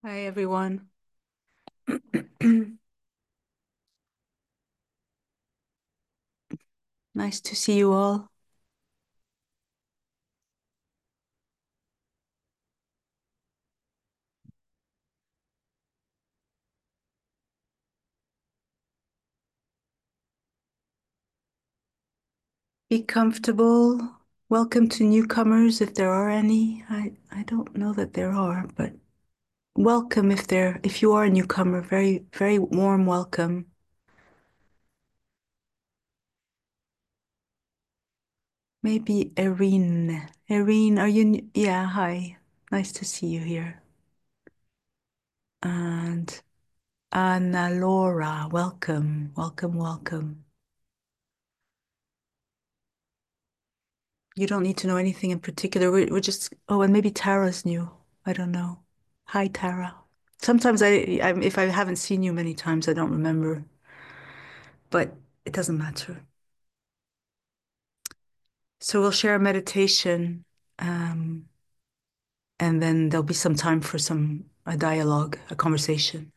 Hi, everyone. Nice to see you all. Be comfortable. Welcome to newcomers, if there are any. I don't know that there are, but welcome if you are a newcomer. Very, very warm welcome. Maybe Erin. Erin, are you? Yeah, hi. Nice to see you here. And Anna Laura, welcome, welcome, welcome. You don't need to know anything in particular. We're just, oh, and maybe Tara's new. I don't know. Hi, Tara. Sometimes if I haven't seen you many times, I don't remember, but it doesn't matter. So we'll share a meditation, um, and then there'll be some time for a dialogue, a conversation.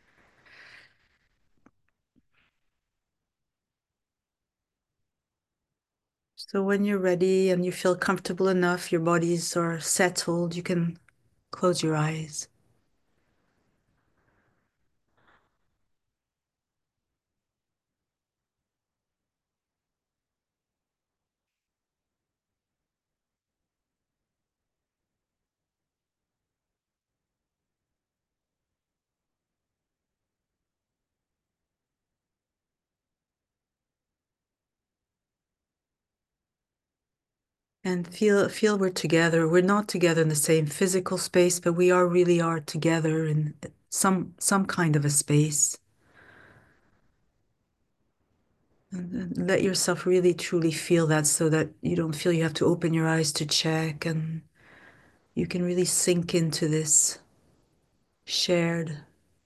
So when you're ready and you feel comfortable enough, your bodies are settled, you can close your eyes. And feel we're together. We're not together in the same physical space, but we really are together in some kind of a space. And let yourself really truly feel that so that you don't feel you have to open your eyes to check, and you can really sink into this shared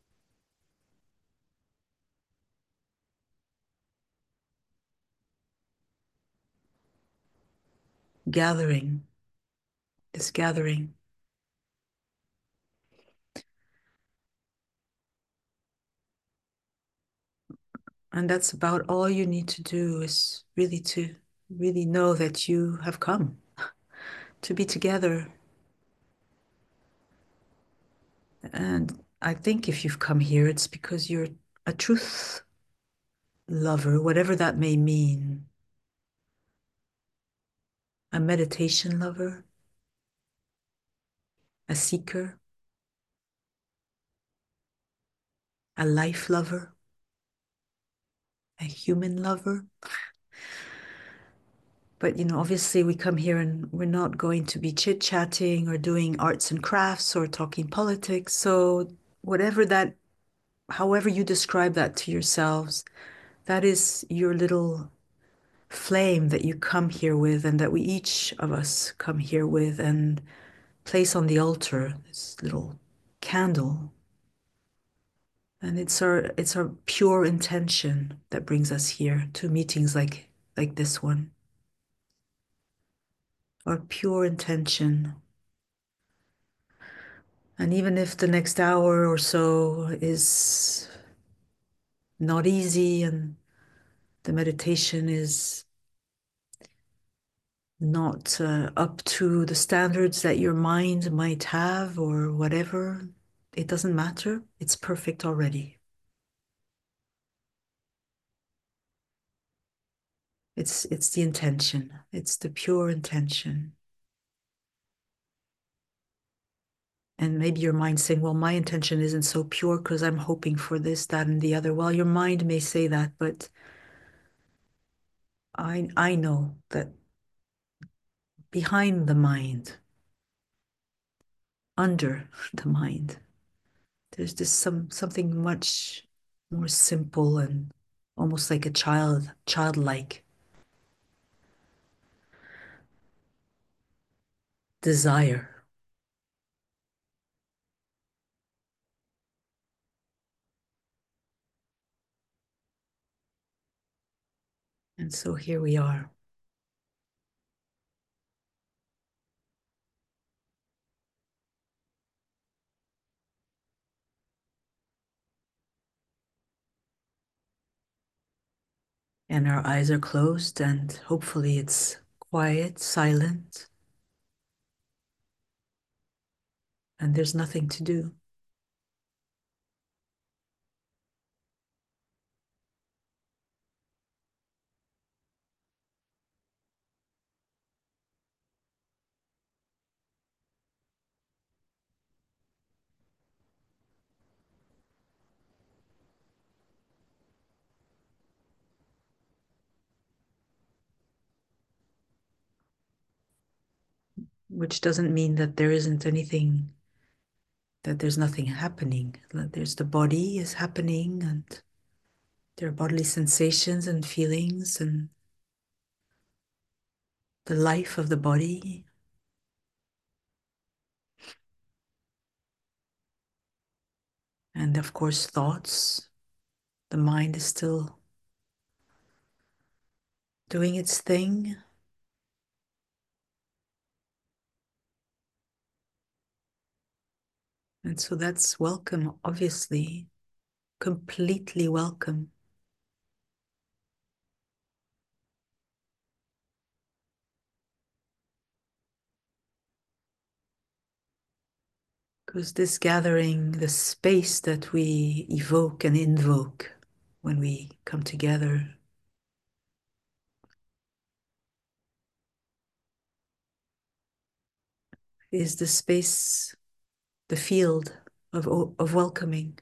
gathering, this gathering. And that's about all you need to do is really to really know that you have come to be together. And I think if you've come here, it's because you're a truth lover, whatever that may mean, a meditation lover, a seeker, a life lover, a human lover. But, obviously we come here and we're not going to be chit-chatting or doing arts and crafts or talking politics. So, whatever that, however you describe that to yourselves, that is your little flame that you come here with and that we each of us come here with and place on the altar, this little candle. And it's our pure intention that brings us here to meetings like this one. Our pure intention. And even if the next hour or so is not easy and the meditation is not up to the standards that your mind might have or whatever, it doesn't matter. It's perfect already. It's the intention. It's the pure intention. And maybe your mind's saying, well, my intention isn't so pure because I'm hoping for this, that, and the other. Well, your mind may say that, but I know that behind the mind, under the mind, there's this something much more simple and almost like a childlike desire. And so here we are. and our eyes are closed, and hopefully it's quiet, silent, and there's nothing to do. Which doesn't mean that there isn't anything, that there's nothing happening. There's the body is happening, and there are bodily sensations and feelings, and the life of the body. And of course, thoughts. The mind is still doing its thing. And so that's welcome, obviously, completely welcome. Because this gathering, the space that we evoke and invoke when we come together, is the space, the field of welcoming.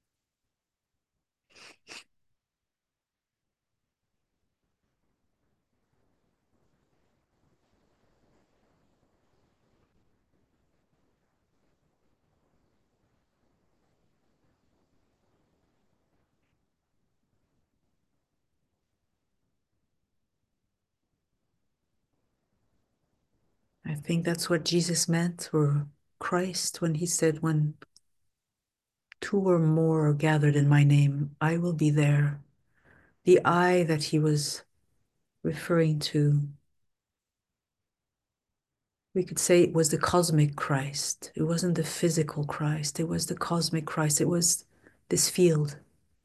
I think that's what Jesus meant, or Christ, when he said, when two or more are gathered in my name, I will be there. The I that he was referring to, we could say it was the cosmic Christ. It wasn't the physical Christ, it was the cosmic Christ. It was this field.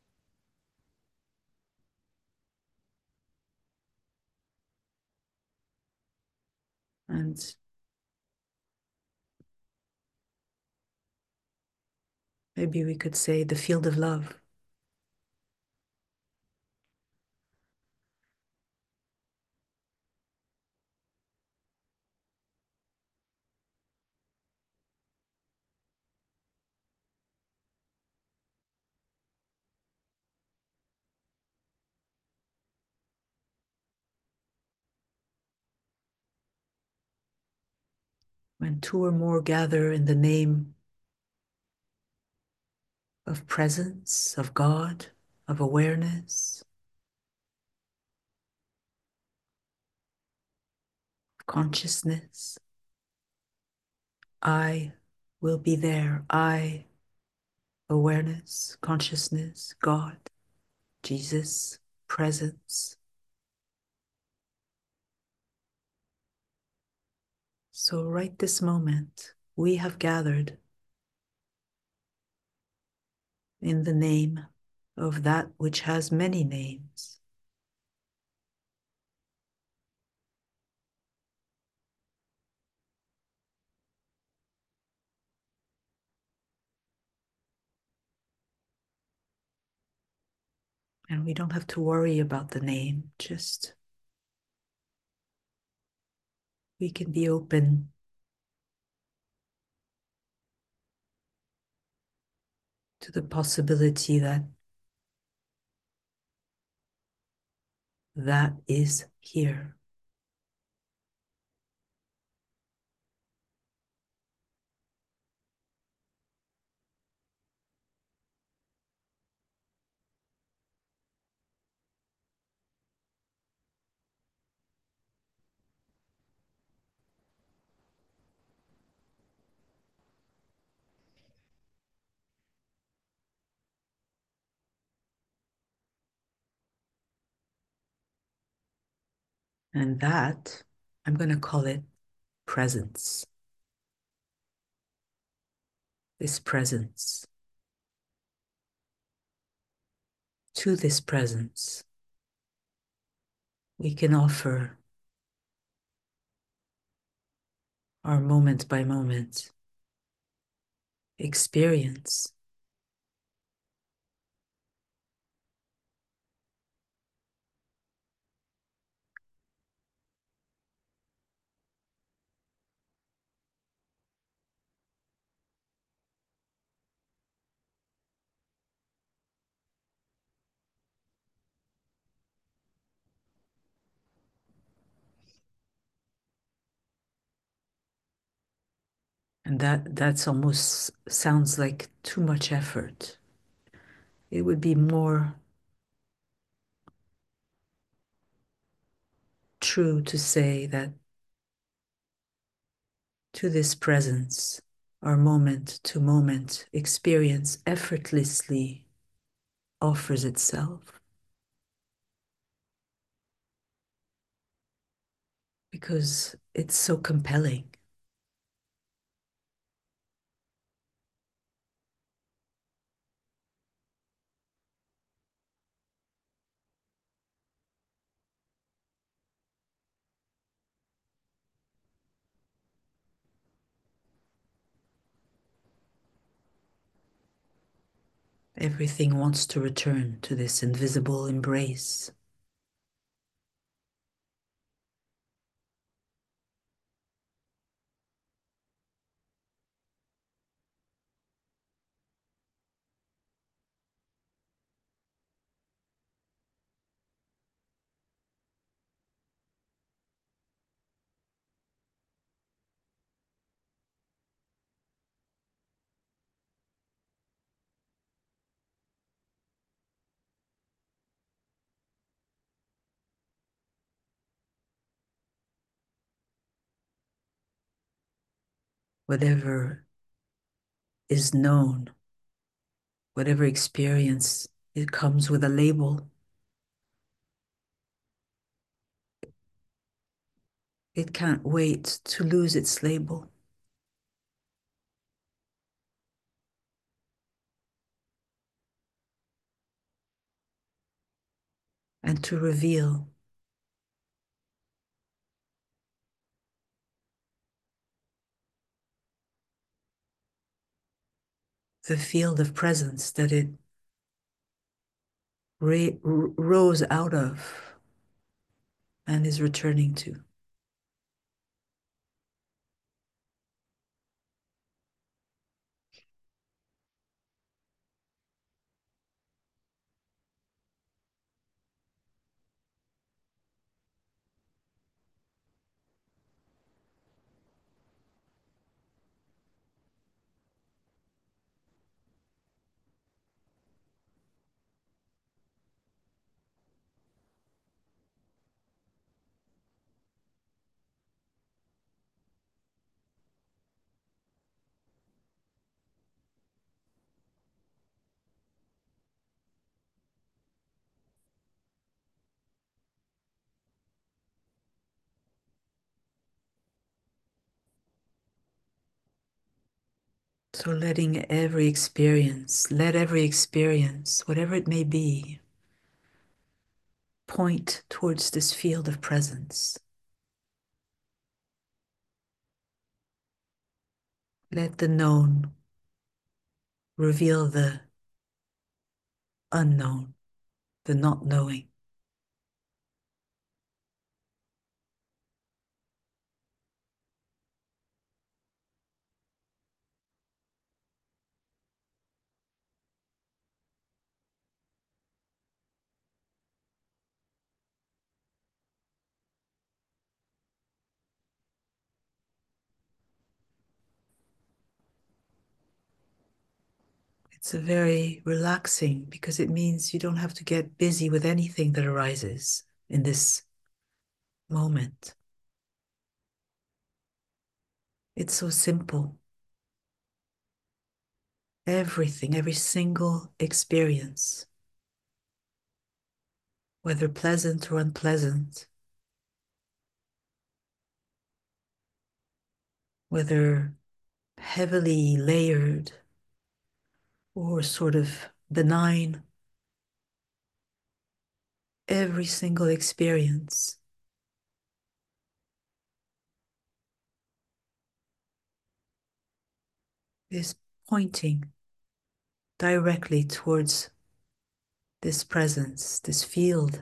And maybe we could say the field of love. When two or more gather in the name of presence, of God, of awareness, consciousness, I will be there. I, awareness, consciousness, God, Jesus, presence. So, right this moment, we have gathered in the name of that which has many names. And we don't have to worry about the name, just we can be open to the possibility that that is here. And that, I'm going to call it presence. This presence. To this presence, we can offer our moment by moment experience. And that's almost sounds like too much effort. It would be more true to say that to this presence, our moment to moment experience effortlessly offers itself because it's so compelling. Everything wants to return to this invisible embrace. Whatever is known, whatever experience, it comes with a label. It can't wait to lose its label and to reveal the field of presence that it rose out of and is returning to. So letting every experience, let every experience, whatever it may be, point towards this field of presence. Let the known reveal the unknown, the not knowing. It's a very relaxing because it means you don't have to get busy with anything that arises in this moment. It's so simple. Everything, every single experience, whether pleasant or unpleasant, whether heavily layered or sort of benign, Every single experience is pointing directly towards this presence, this field.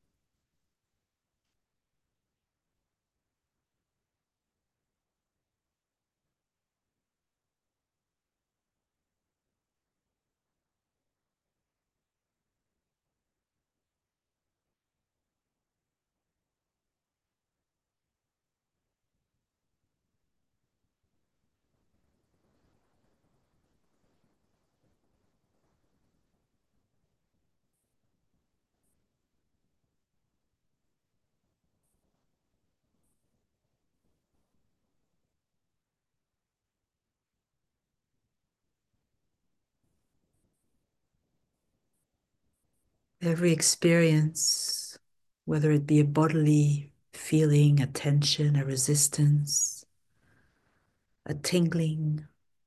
Every experience, whether it be a bodily feeling, a tension, a resistance, a tingling,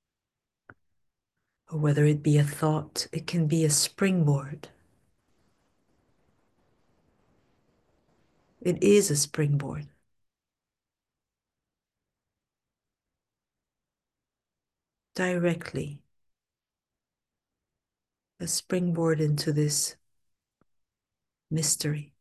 or whether it be a thought, it can be a springboard. It is a springboard directly, a springboard into this mystery.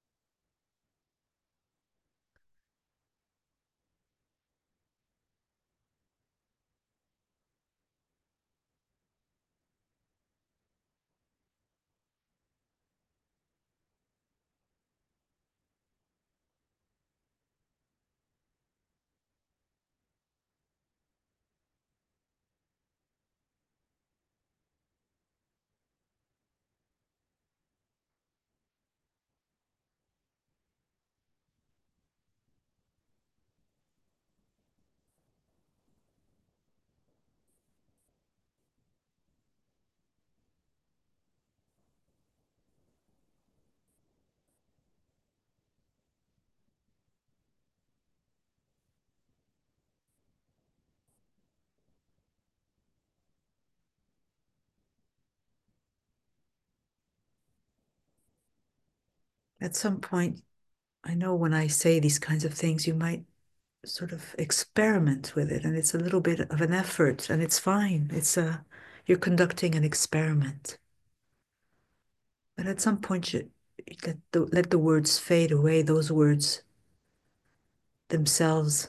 At some point, I know when I say these kinds of things, you might sort of experiment with it, and it's a little bit of an effort, and it's fine. You're conducting an experiment. But at some point, you let the words fade away, those words themselves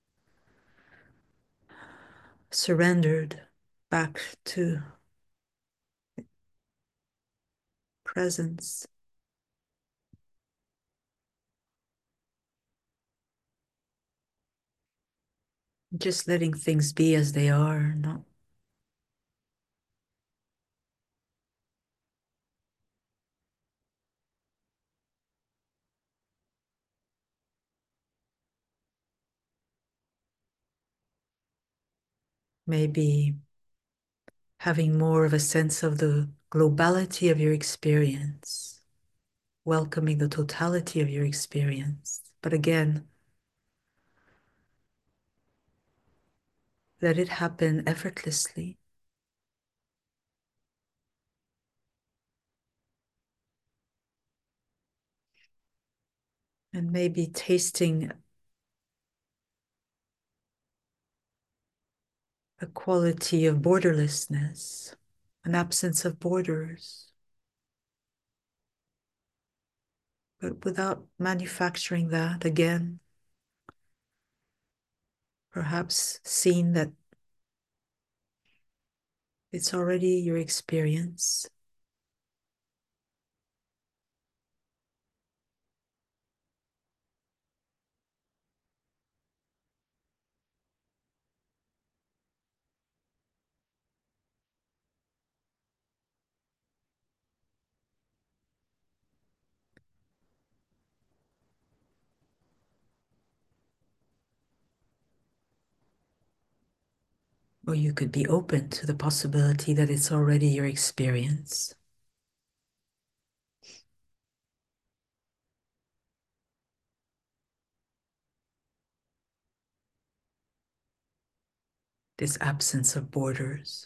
surrendered back to presence, just letting things be as they are, not maybe having more of a sense of the globality of your experience, welcoming the totality of your experience. But again, let it happen effortlessly. And maybe tasting a quality of borderlessness, an absence of borders, but without manufacturing that again, perhaps seeing that it's already your experience. Or you could be open to the possibility that it's already your experience. This absence of borders.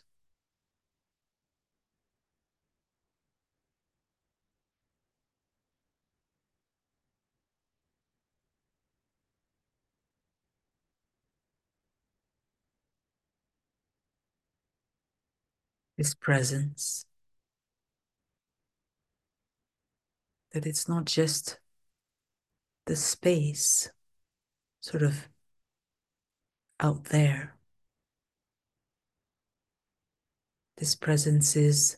this presence, that it's not just the space sort of out there. This presence is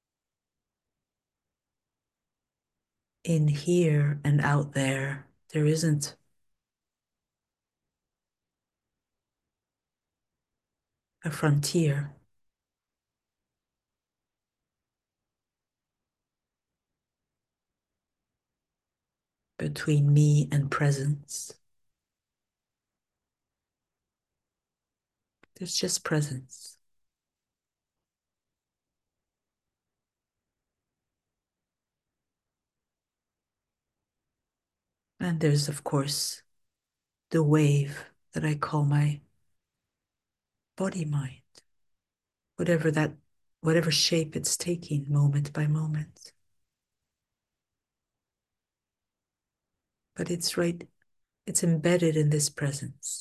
in here and out there. There isn't a frontier between me and presence. There's just presence. And there's, of course, the wave that I call my body mind, whatever that, whatever shape it's taking moment by moment. But it's right, it's embedded in this presence,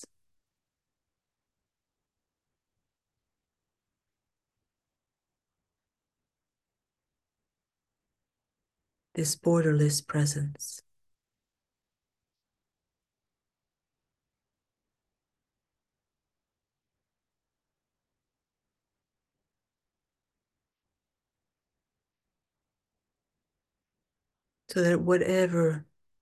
this borderless presence. So that whatever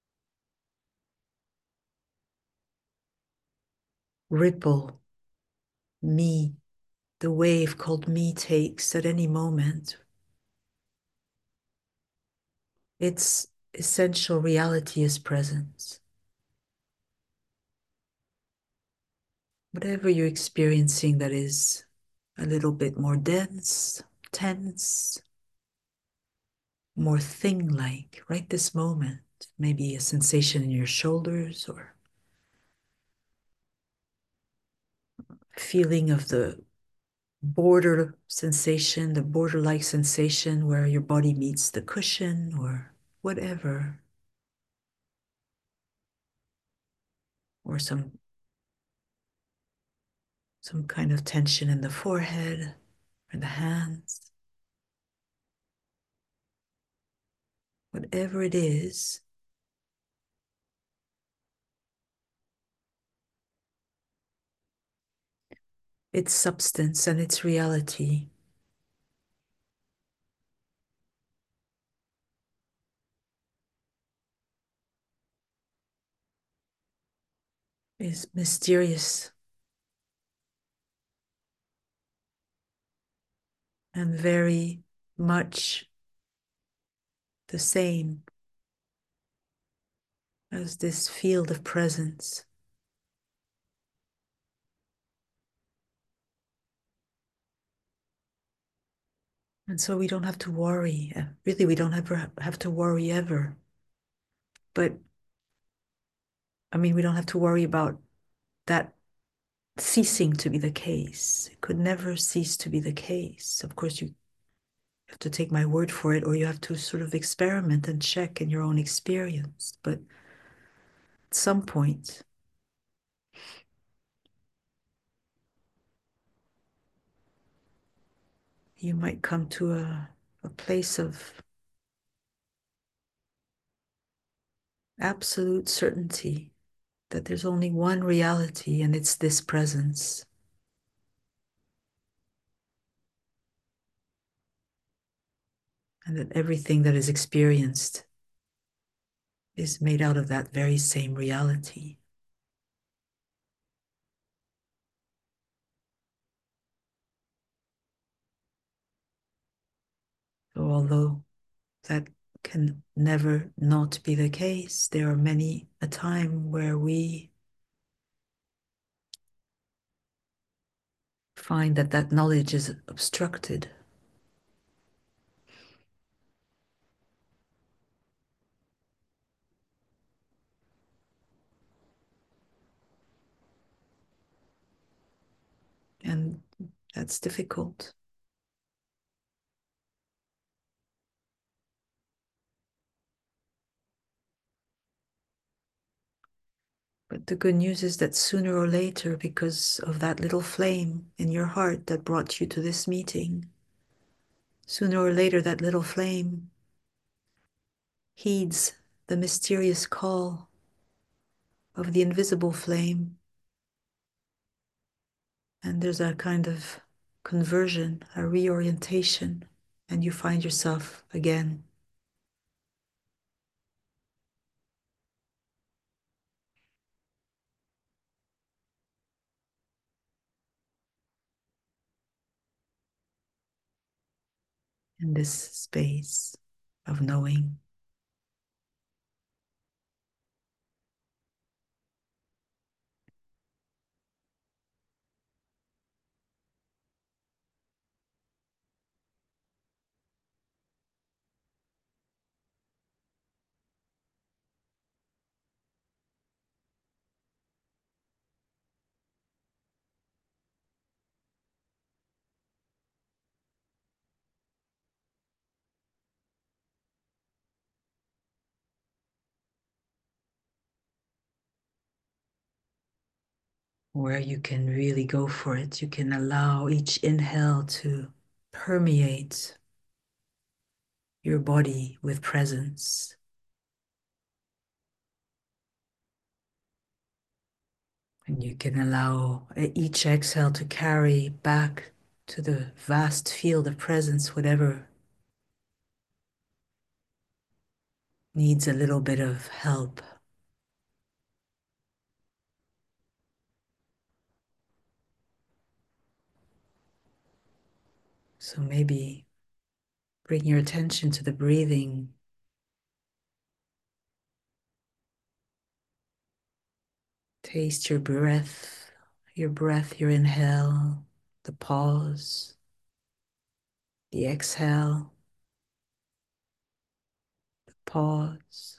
ripple me, the wave called me takes at any moment, its essential reality is presence. Whatever you're experiencing that is a little bit more dense, tense, more thing like right this moment, maybe a sensation in your shoulders or feeling of the border sensation, the border like sensation where your body meets the cushion or whatever, or some kind of tension in the forehead or the hands. Whatever it is, its substance and its reality is mysterious and very much the same as this field of presence. And so we don't have to worry. Really, we don't ever have to worry ever. But I mean, we don't have to worry about that ceasing to be the case. It could never cease to be the case. Of course, you have to take my word for it, or you have to sort of experiment and check in your own experience. But at some point, you might come to a place of absolute certainty that there's only one reality, and it's this presence. And that everything that is experienced is made out of that very same reality. So, although that can never not be the case, there are many a time where we find that that knowledge is obstructed. And that's difficult. But the good news is that sooner or later, because of that little flame in your heart that brought you to this meeting, Sooner or later, that little flame heeds the mysterious call of the invisible flame. And there's a kind of conversion, a reorientation, and you find yourself again in this space of knowing. Where you can really go for it. You can allow each inhale to permeate your body with presence. And you can allow each exhale to carry back to the vast field of presence, whatever needs a little bit of help. So maybe bring your attention to the breathing. Taste your breath, your inhale, the pause, the exhale, pause.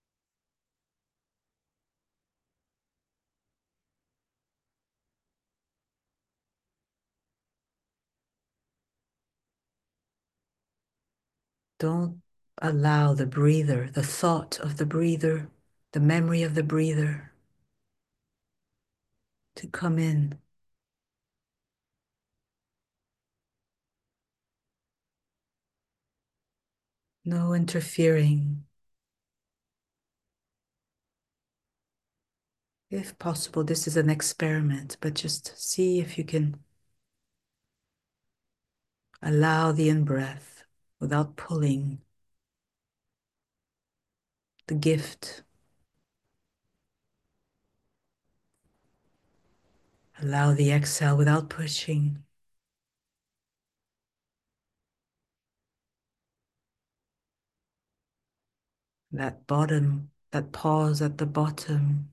Don't allow the breather, the thought of the breather, the memory of the breather to come in. No interfering. If possible, this is an experiment, but just see if you can allow the in-breath without pulling, the gift. Allow the exhale without pushing. That bottom, that pause at the bottom,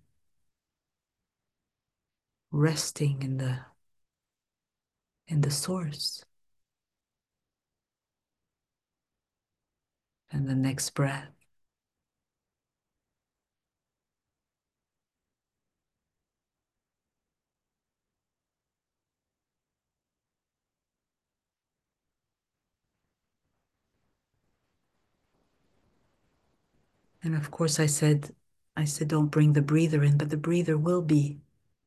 resting in the source. And the next breath. And of course I said don't bring the breather in, but the breather will be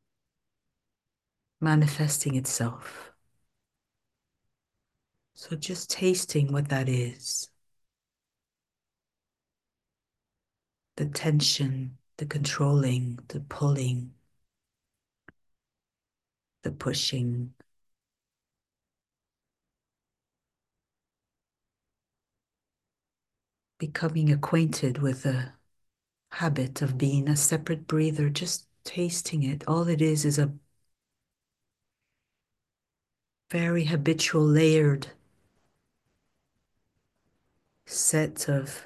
manifesting itself. So just tasting what that is. The tension, the controlling, the pulling, the pushing. Becoming acquainted with the habit of being a separate breather, just tasting it. All it is a very habitual, layered set of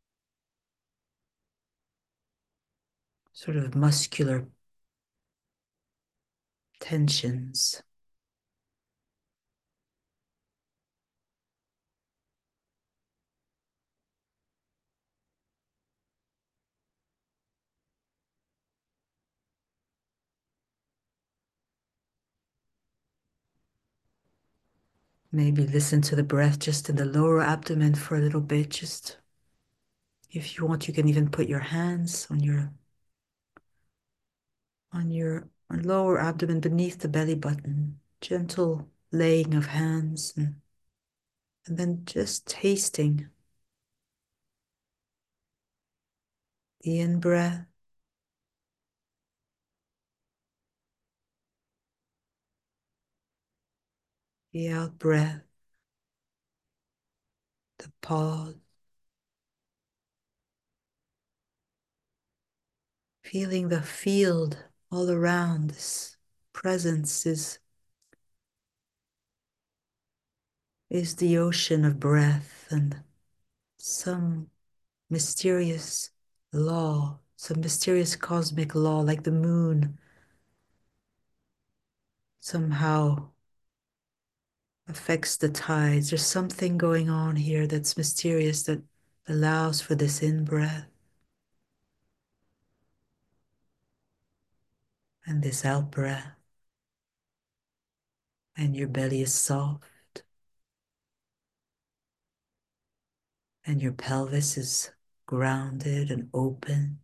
sort of muscular tensions. Maybe listen to the breath just in the lower abdomen for a little bit. Just if you want, you can even put your hands on your lower abdomen beneath the belly button. Gentle laying of hands and And then just tasting the in breath, the out breath, the pause, feeling the field all around. This presence is the ocean of breath and some mysterious law, some mysterious cosmic law, like the moon, somehow affects the tides. There's something going on here that's mysterious that allows for this in breath and this out breath, and your belly is soft and your pelvis is grounded and open.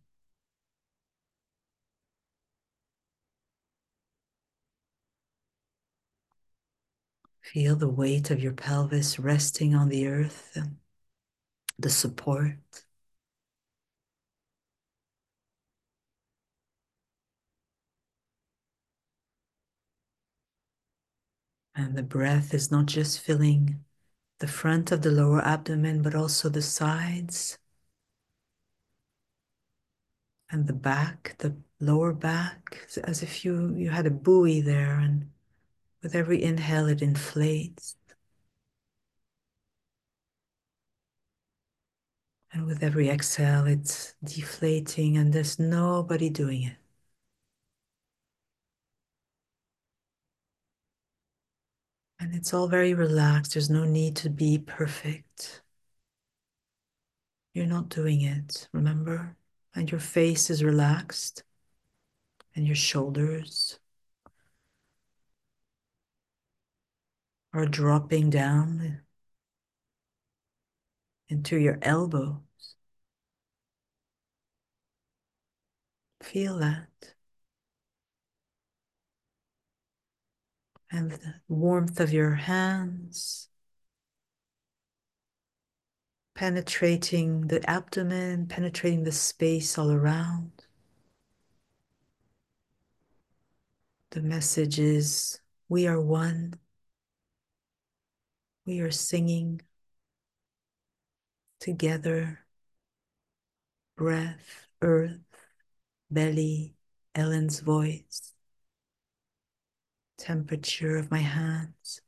Feel the weight of your pelvis resting on the earth and the support. And the breath is not just filling the front of the lower abdomen, but also the sides and the back, the lower back, as if you had a buoy there, and with every inhale it inflates, and with every exhale it's deflating, and there's nobody doing it. And it's all very relaxed. There's no need to be perfect. You're not doing it, remember? And your face is relaxed, and your shoulders are dropping down into your elbow. Feel that. And the warmth of your hands penetrating the abdomen, penetrating the space all around. The message is we are one. We are singing together. Breath, earth, belly, Ellen's voice, temperature of my hands.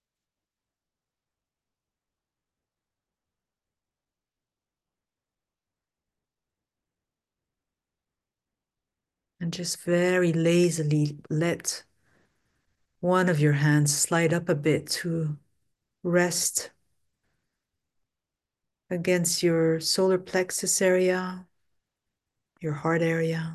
And just very lazily let one of your hands slide up a bit to rest against your solar plexus area, your heart area.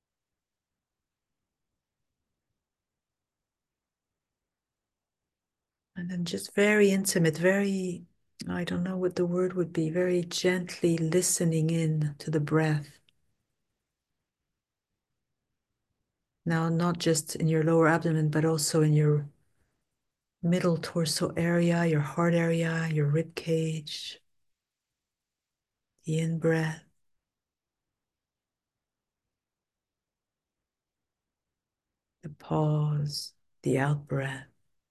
And then just very intimate, very, I don't know what the word would be, very gently listening in to the breath. Now, not just in your lower abdomen, but also in your middle torso area, your heart area, your rib cage, the in breath, the pause, the out breath.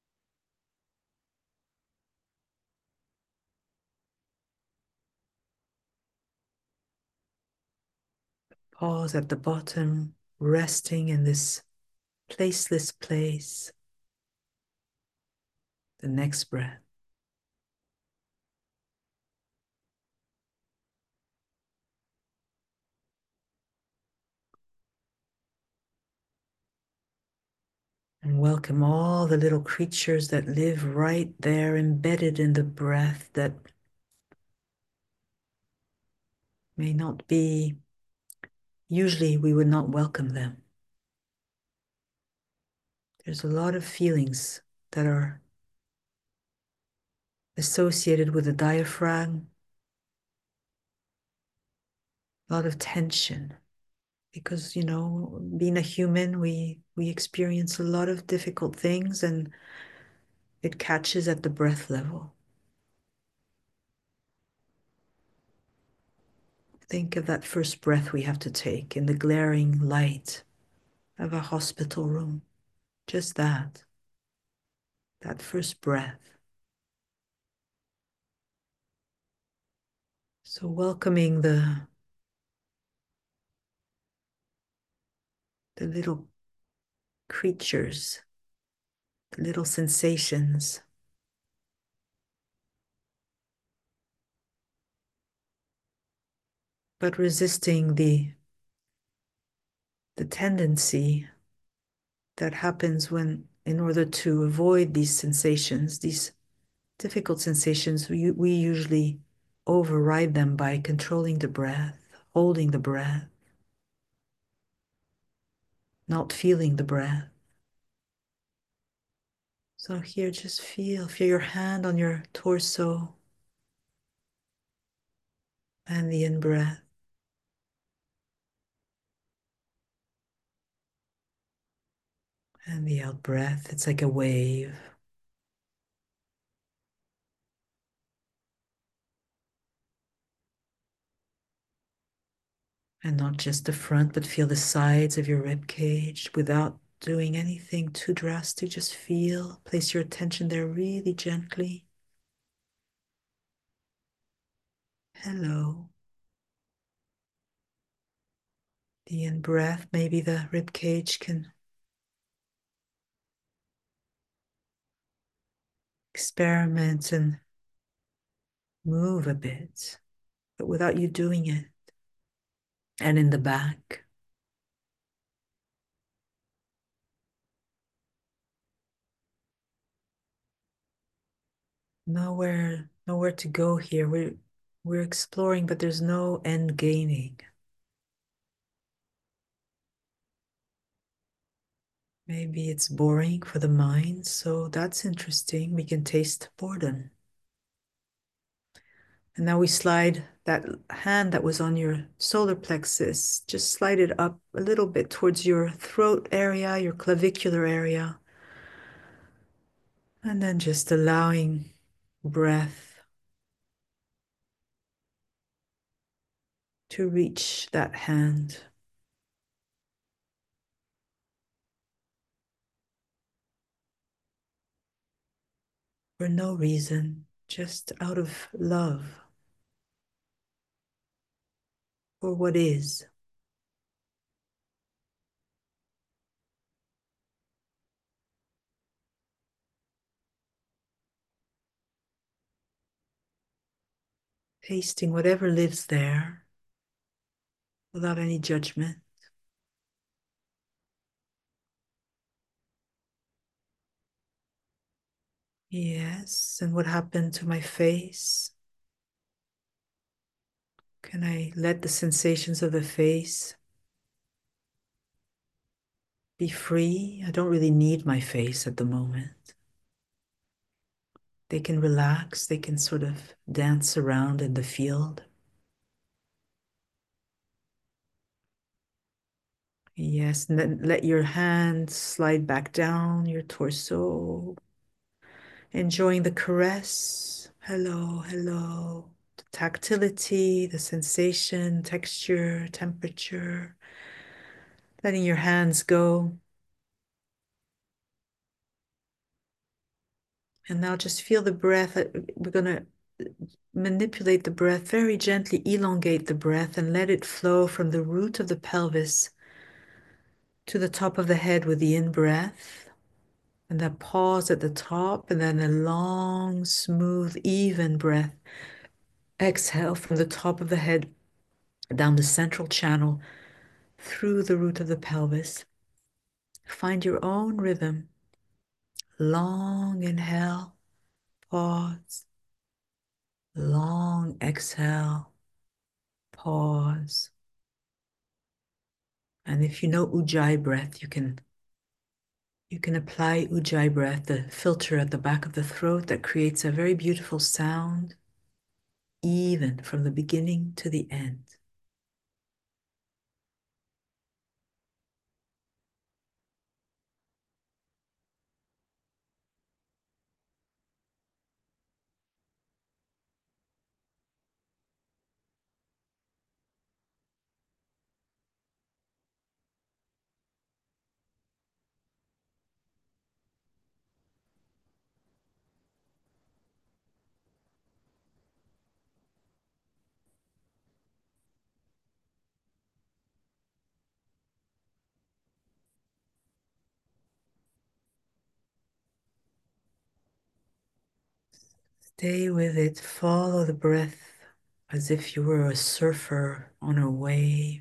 Pause at the bottom, resting in this placeless place. The next breath. And welcome all the little creatures that live right there, embedded in the breath, that may not be, usually we would not welcome them. There's a lot of feelings that are associated with the diaphragm, a lot of tension, because, being a human, we experience a lot of difficult things, and it catches at the breath level. Think of that first breath we have to take in the glaring light of a hospital room. Just that first breath. So welcoming the little creatures, the little sensations, but resisting the tendency that happens when, in order to avoid these sensations, these difficult sensations, we usually override them by controlling the breath, holding the breath, not feeling the breath. So here, just feel your hand on your torso and the in-breath and the out-breath. It's like a wave. And not just the front, but feel the sides of your rib cage without doing anything too drastic. Just feel, place your attention there really gently. Hello. The in-breath, maybe the rib cage can experiment and move a bit, but without you doing it. And in the back, nowhere to go here. We're exploring, but there's no end gaining. Maybe it's boring for the mind, so that's interesting. We can taste boredom. And now we slide that hand that was on your solar plexus, just slide it up a little bit towards your throat area, your clavicular area. And then just allowing breath to reach that hand. For no reason, just out of love for what is. Tasting whatever lives there without any judgment. Yes, and what happened to my face? Can I let the sensations of the face be free? I don't really need my face at the moment. They can relax, they can sort of dance around in the field. Yes, and then let your hands slide back down your torso, enjoying the caress. Hello, hello. The tactility, the sensation, texture, temperature. Letting your hands go. And now just feel the breath. We're going to manipulate the breath very gently, elongate the breath, and let it flow from the root of the pelvis to the top of the head with the in-breath. And that pause at the top, and then a long, smooth, even breath. Exhale from the top of the head down the central channel through the root of the pelvis. Find your own rhythm. Long inhale, pause. Long exhale, pause. And if you know Ujjayi breath, you can apply Ujjayi breath, the filter at the back of the throat that creates a very beautiful sound, even from the beginning to the end. Stay with it. Follow the breath as if you were a surfer on a wave.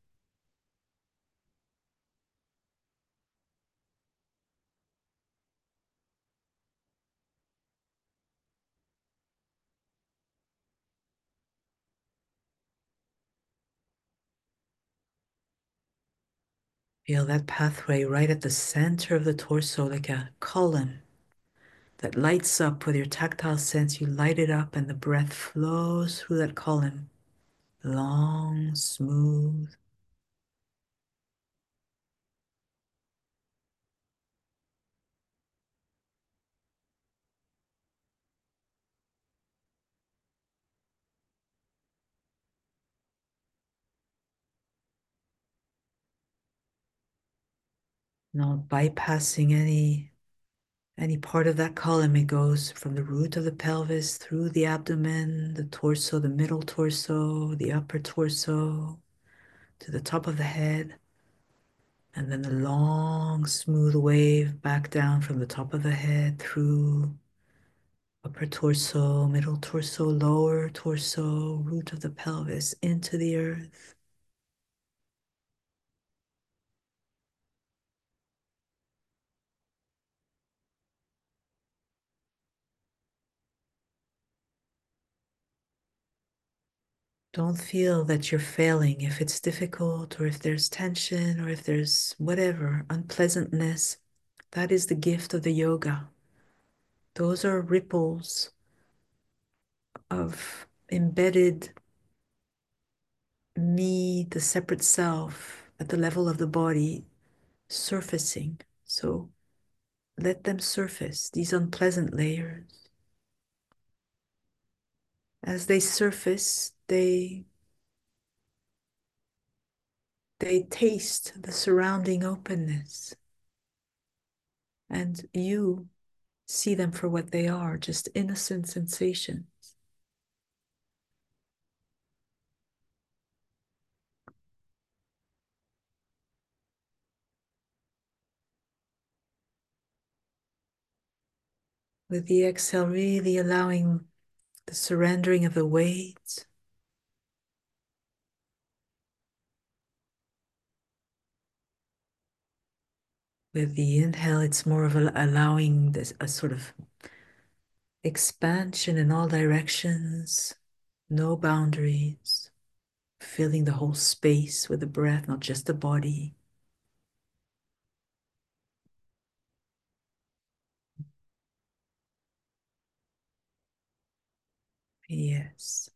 Feel that pathway right at the center of the torso, like a column that lights up with your tactile sense. You light it up, and the breath flows through that column. Long, smooth. Not bypassing any part of that column. It goes from the root of the pelvis through the abdomen, the torso, the middle torso, the upper torso, to the top of the head, and then the long, smooth wave back down from the top of the head through upper torso, middle torso, lower torso, root of the pelvis into the earth. Don't feel that you're failing if it's difficult or if there's tension or if there's whatever unpleasantness. That is the gift of the yoga. Those are ripples of embedded me, the separate self, at the level of the body surfacing. So let them surface, these unpleasant layers. As they surface, they taste the surrounding openness, and you see them for what they are, just innocent sensations. With the exhale, really allowing the surrendering of the weight. With the inhale, it's more of allowing this a sort of expansion in all directions, no boundaries, filling the whole space with the breath, not just the body. Yes.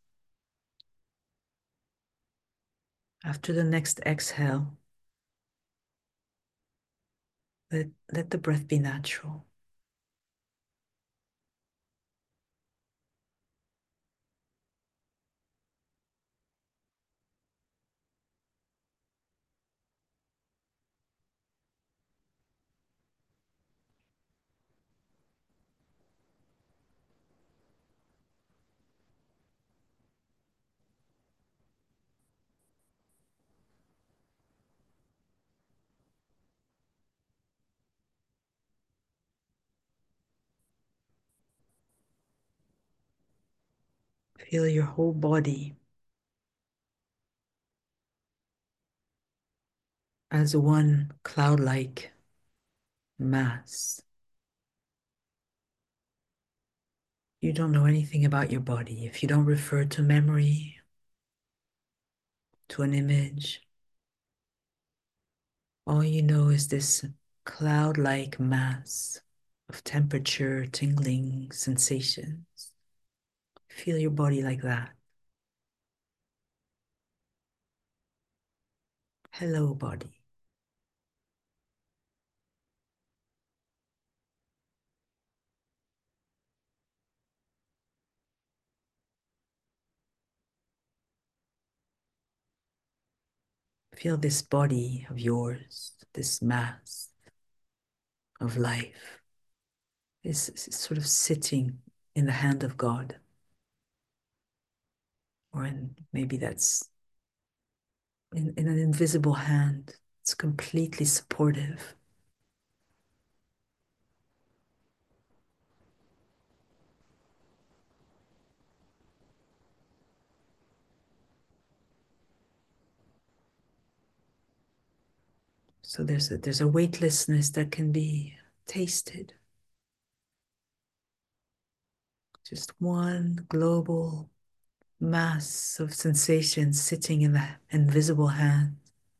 After the next exhale, let the breath be natural. Feel your whole body as one cloud-like mass. You don't know anything about your body if you don't refer to memory, to an image. All you know is this cloud-like mass of temperature, tingling sensations. Feel your body like that. Hello, body. Feel this body of yours, this mass of life is sort of sitting in the hand of God, or maybe that's in an invisible hand. It's completely supportive. So there's a weightlessness that can be tasted. Just one global mass of sensations sitting in the invisible hand.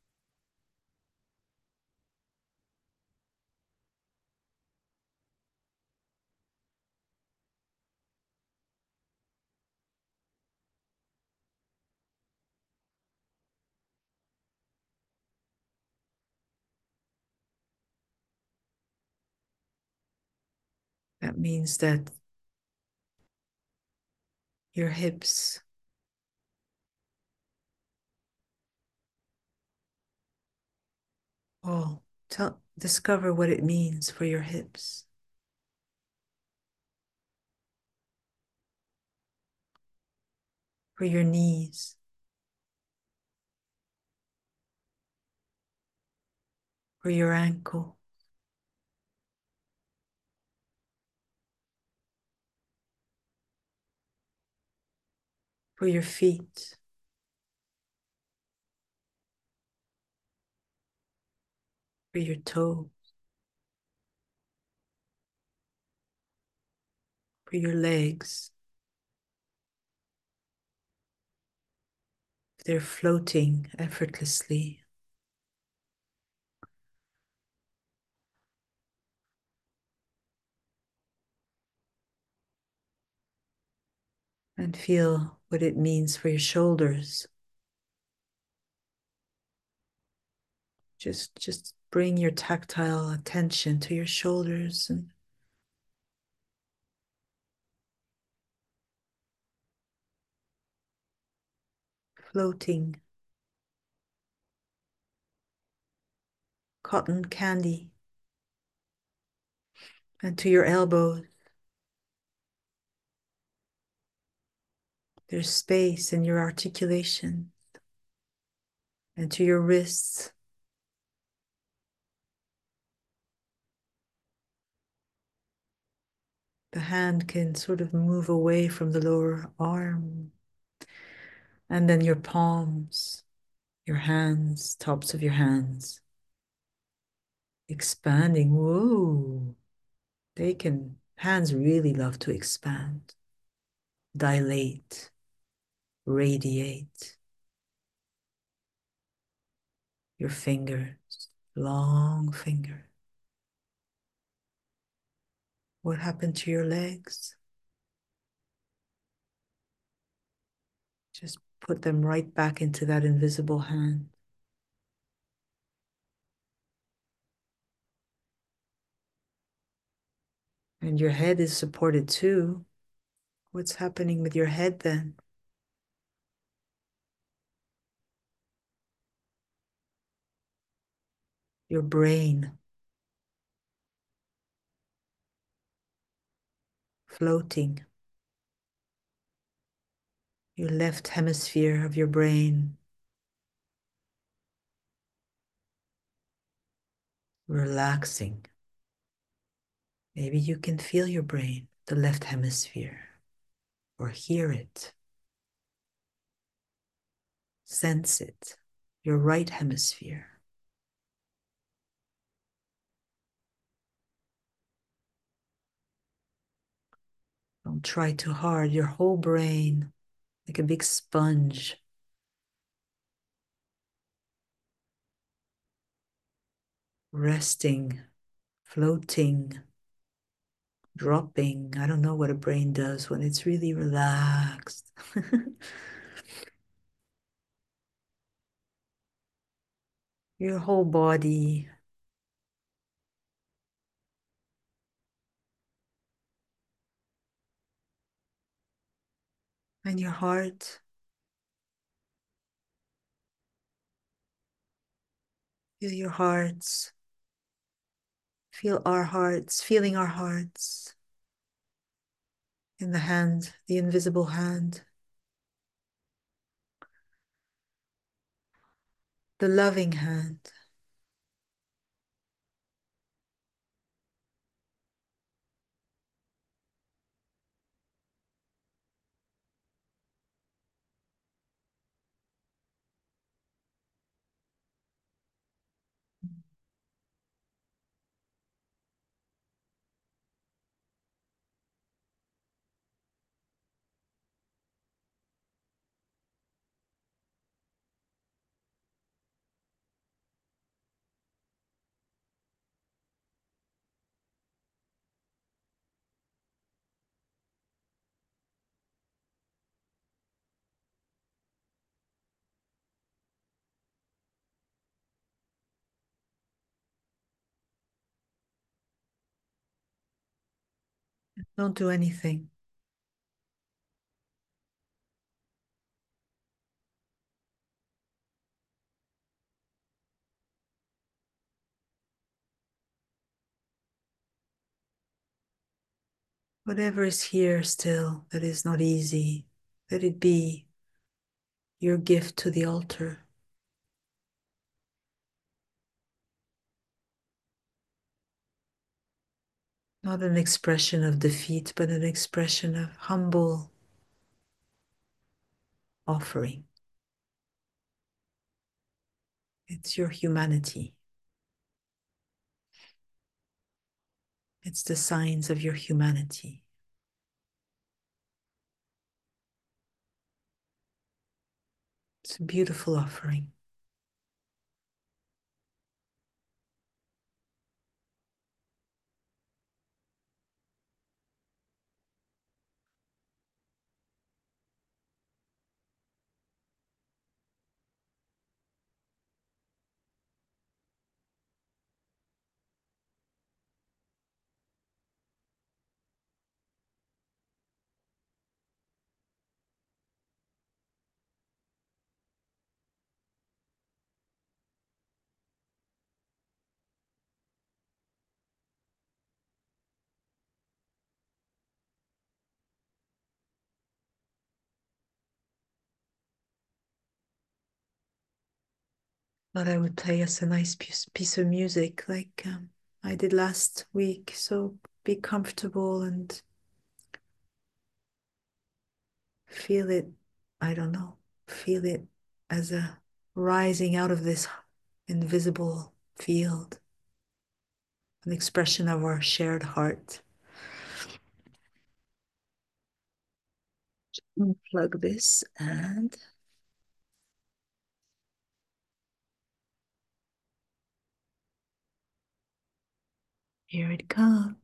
That means that your hips, oh, discover what it means for your hips, for your knees, for your ankle, for your feet, for your toes, for your legs. They're floating effortlessly. And feel what it means for your shoulders. Just bring your tactile attention to your shoulders and floating cotton candy. And to your elbows, there's space in your articulation. And to your wrists, the hand can sort of move away from the lower arm. And then your palms, your hands, tops of your hands, expanding. Whoa. Hands really love to expand, dilate, radiate. Your fingers, long finger. What happened to your legs? Just put them right back into that invisible hand. And your head is supported too. What's happening with your head then? Your brain floating. Your left hemisphere of your brain relaxing. Maybe you can feel your brain, the left hemisphere, or hear it, sense it, your right hemisphere. Don't try too hard. Your whole brain, like a big sponge, resting, floating, dropping. I don't know what a brain does when it's really relaxed. Your whole body, and your heart. Feel your hearts. Feel our hearts, feeling our hearts in the hand, the invisible hand, the loving hand. Don't do anything. Whatever is here still that is not easy, let it be your gift to the altar. Not an expression of defeat, but an expression of humble offering. It's your humanity. It's the signs of your humanity. It's a beautiful offering. But I would play us a nice piece of music like I did last week. So be comfortable and feel it. I don't know. Feel it as a rising out of this invisible field, an expression of our shared heart. Unplug this and here it comes.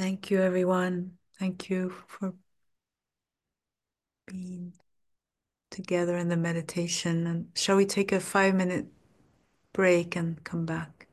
Thank you, everyone. Thank you for being together in the meditation. And shall we take a 5 minute break and come back?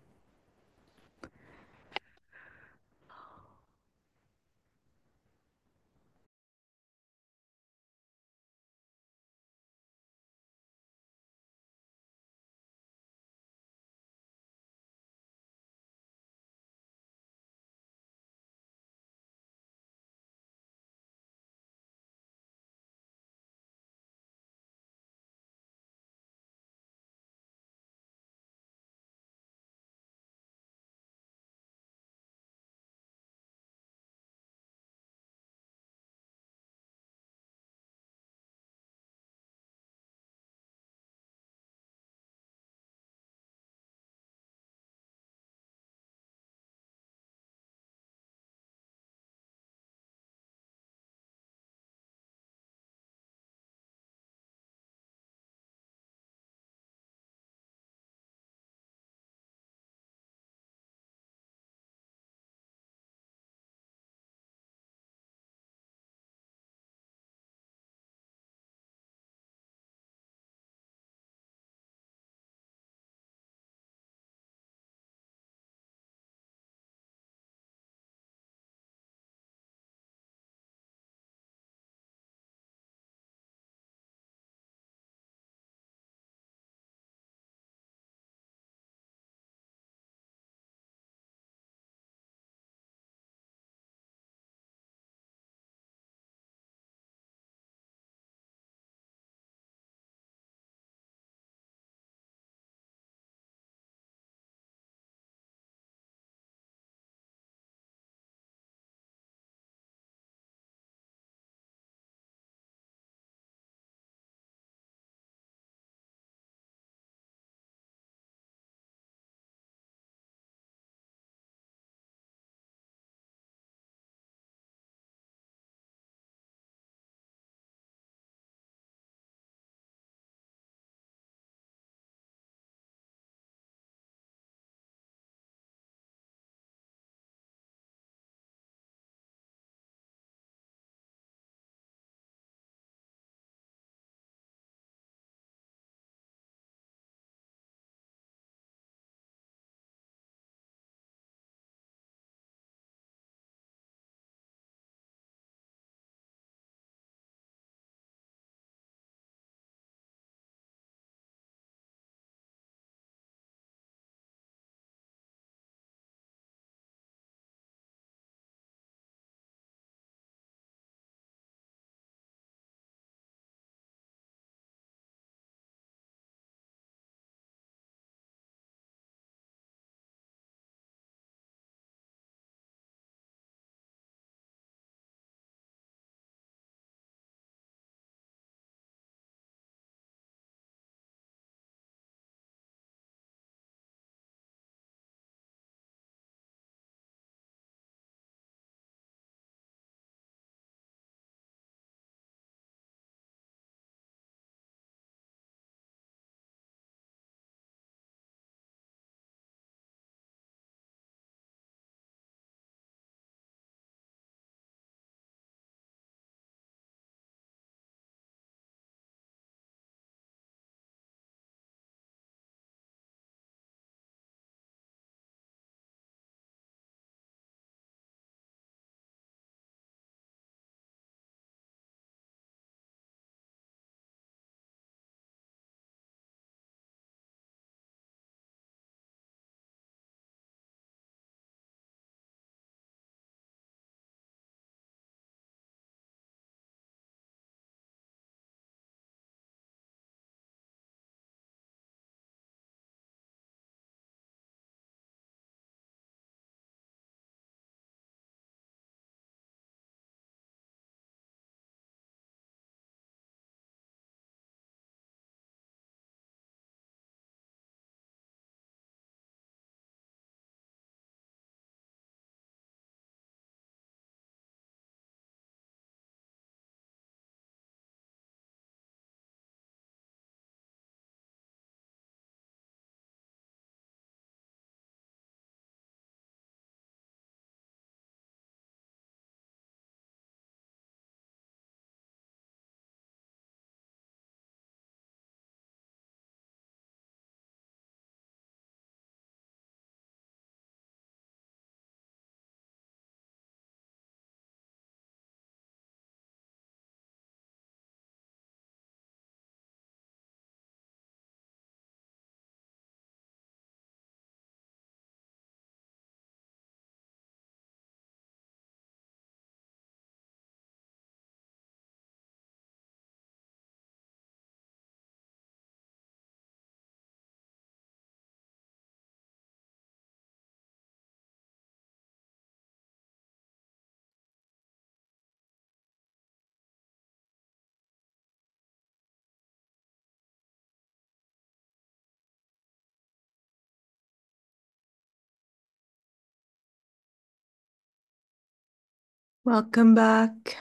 Welcome back.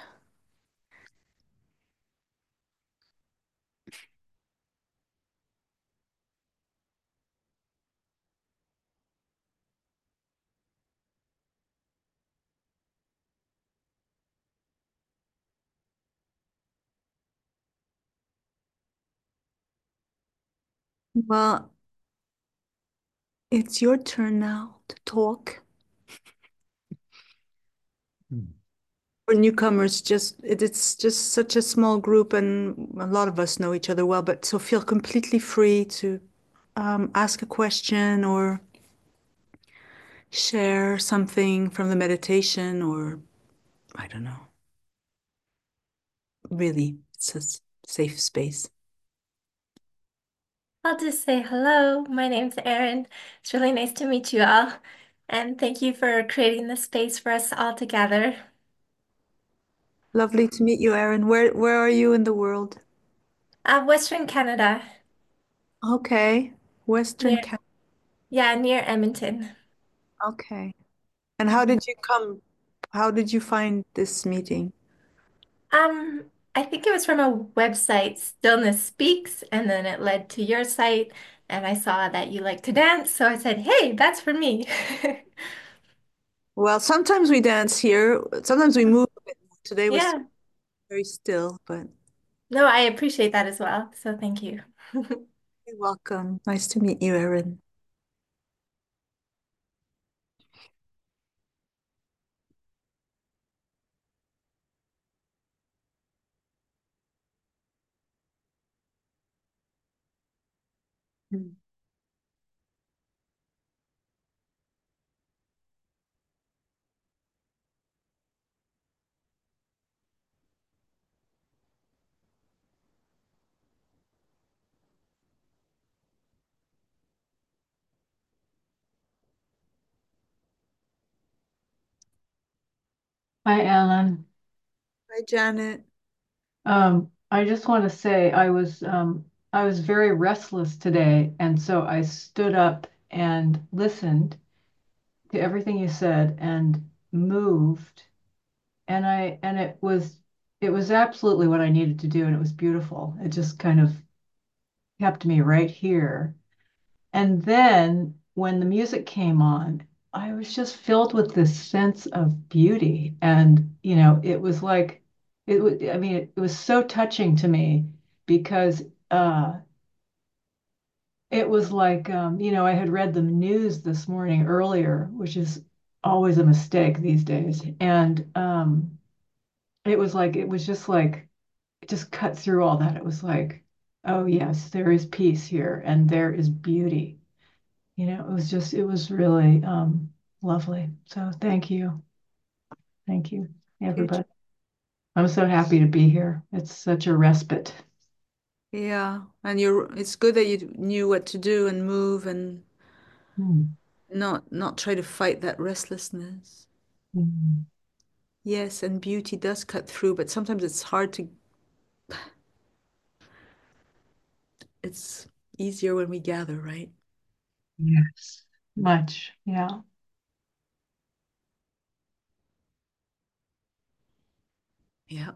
Well, it's your turn now to talk. Hmm. For newcomers, it's just such a small group, and a lot of us know each other well, but so feel completely free to ask a question or share something from the meditation, or I don't know. Really, it's a safe space. I'll just say hello. My name's Erin. It's really nice to meet you all. And thank you for creating this space for us all together. Lovely to meet you, Erin. Where are you in the world? Western Canada, Okay, Western near, Cal. yeah, near Edmonton. Okay. And how Mhm. did you come? How did you find this meeting? I think it was from a website, Stillness Speaks, and then it led to your site, and I saw that you like to dance, so I said, "Hey, that's for me." Well, sometimes we dance here. Sometimes we move a bit more. Today was Yeah. very still, but No, I appreciate that as well. So thank you. you're welcome. Nice to meet you, Erin. Mm. Hi, Alan. Hi, Janet. I just want to say I was very restless today, and so I stood up and listened to everything you said and moved, and it was absolutely what I needed to do, and it was beautiful. It just kind of kept me right here. And then when the music came on, I was just filled with this sense of beauty. And, it was like, I mean, it was so touching to me because it was like, I had read the news this morning earlier, which is always a mistake these days. And it was like, it was just like, it just cut through all that. It was like, oh, yes, there is peace here and there is beauty. It was really lovely. So thank you, Good. everybody. I'm so happy to be here. It's such a respite. Yeah, and it's good that you knew what to do and move and Mm. not try to fight that restlessness. Mm. Yes, and beauty does cut through, but sometimes it's hard to, it's easier when we gather, right? Yes, much. Yeah. Yeah.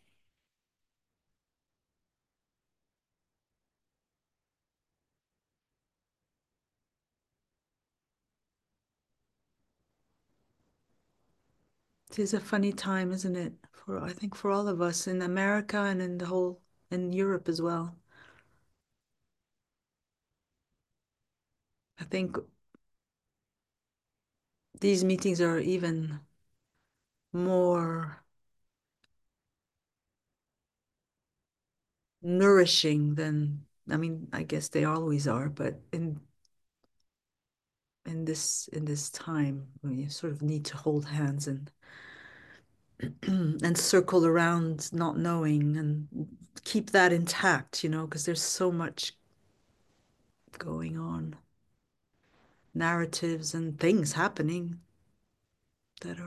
It is a funny time, isn't it? I think for all of us in America and in Europe as well. I think these meetings are even more nourishing than, I mean, I guess they always are, but in this time when you sort of need to hold hands and and circle around not knowing and keep that intact, because there's so much going on, narratives and things happening that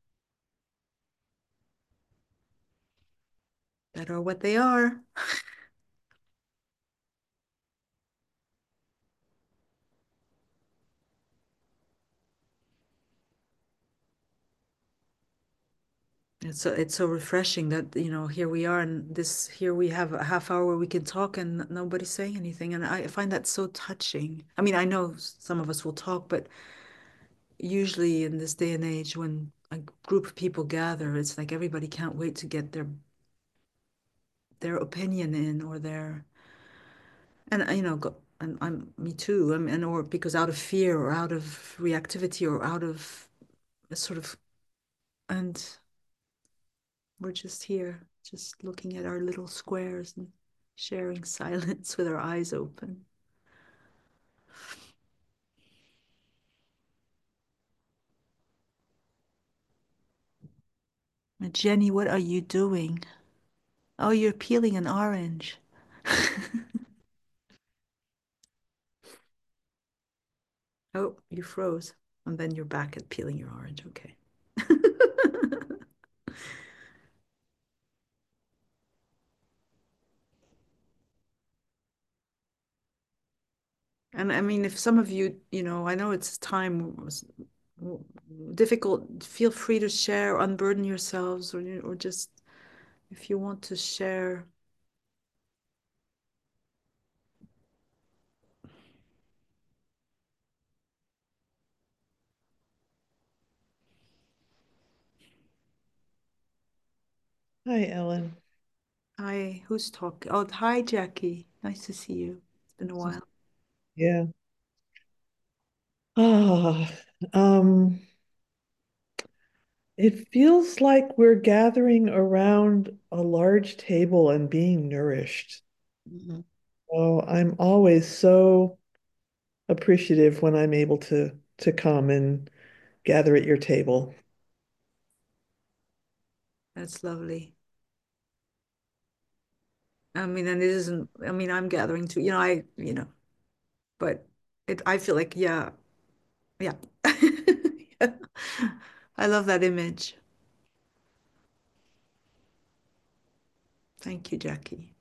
are what they are. It's so refreshing that, here we are and here we have a half hour where we can talk and nobody's saying anything. And I find that so touching. I mean, I know some of us will talk, but usually in this day and age when a group of people gather, it's like everybody can't wait to get their opinion in or their and and I'm me too. I mean, or because out of fear or out of reactivity or out of a sort of and we're just here, just looking at our little squares and sharing silence with our eyes open. And Jenny, what are you doing? Oh, you're peeling an orange. Oh, you froze. And then you're back at peeling your orange. Okay. And I mean, if some of you, I know it's time was difficult, feel free to share, unburden yourselves, or just if you want to share. Hi, Ellen. Hi, who's talking? Oh, hi, Jackie. Nice to see you. It's been a This is- while. Yeah. Ah, um, it feels like we're gathering around a large table and being nourished. Mhm. Oh, I'm always so appreciative when I'm able to come and gather at your table. That's lovely. I mean, and it isn't, I mean, I'm gathering too, but I feel like, yeah, yeah. Yeah. I love that image. Thank you, Jackie.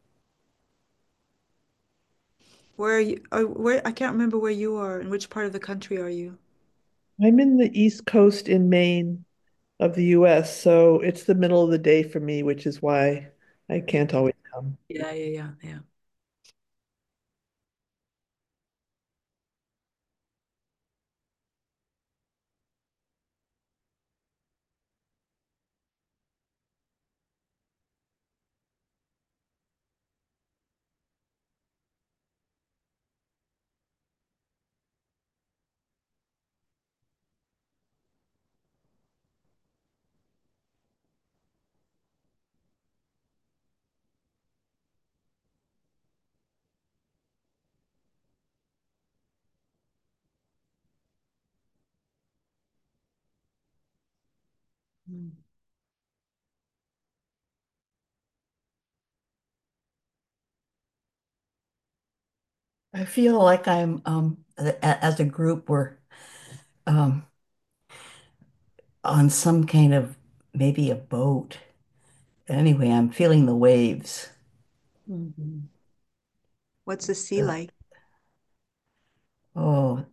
Where are you? I can't remember where you are. In which part of the country are you? I'm in the East Coast in Maine of the US, so it's the middle of the day for me, which is why I can't always come. Yeah, yeah, yeah, yeah. Mm. I feel like as a group, we're um, on some kind of maybe a boat. Anyway, I'm feeling the waves. Mhm. What's the sea Uh, like? oh,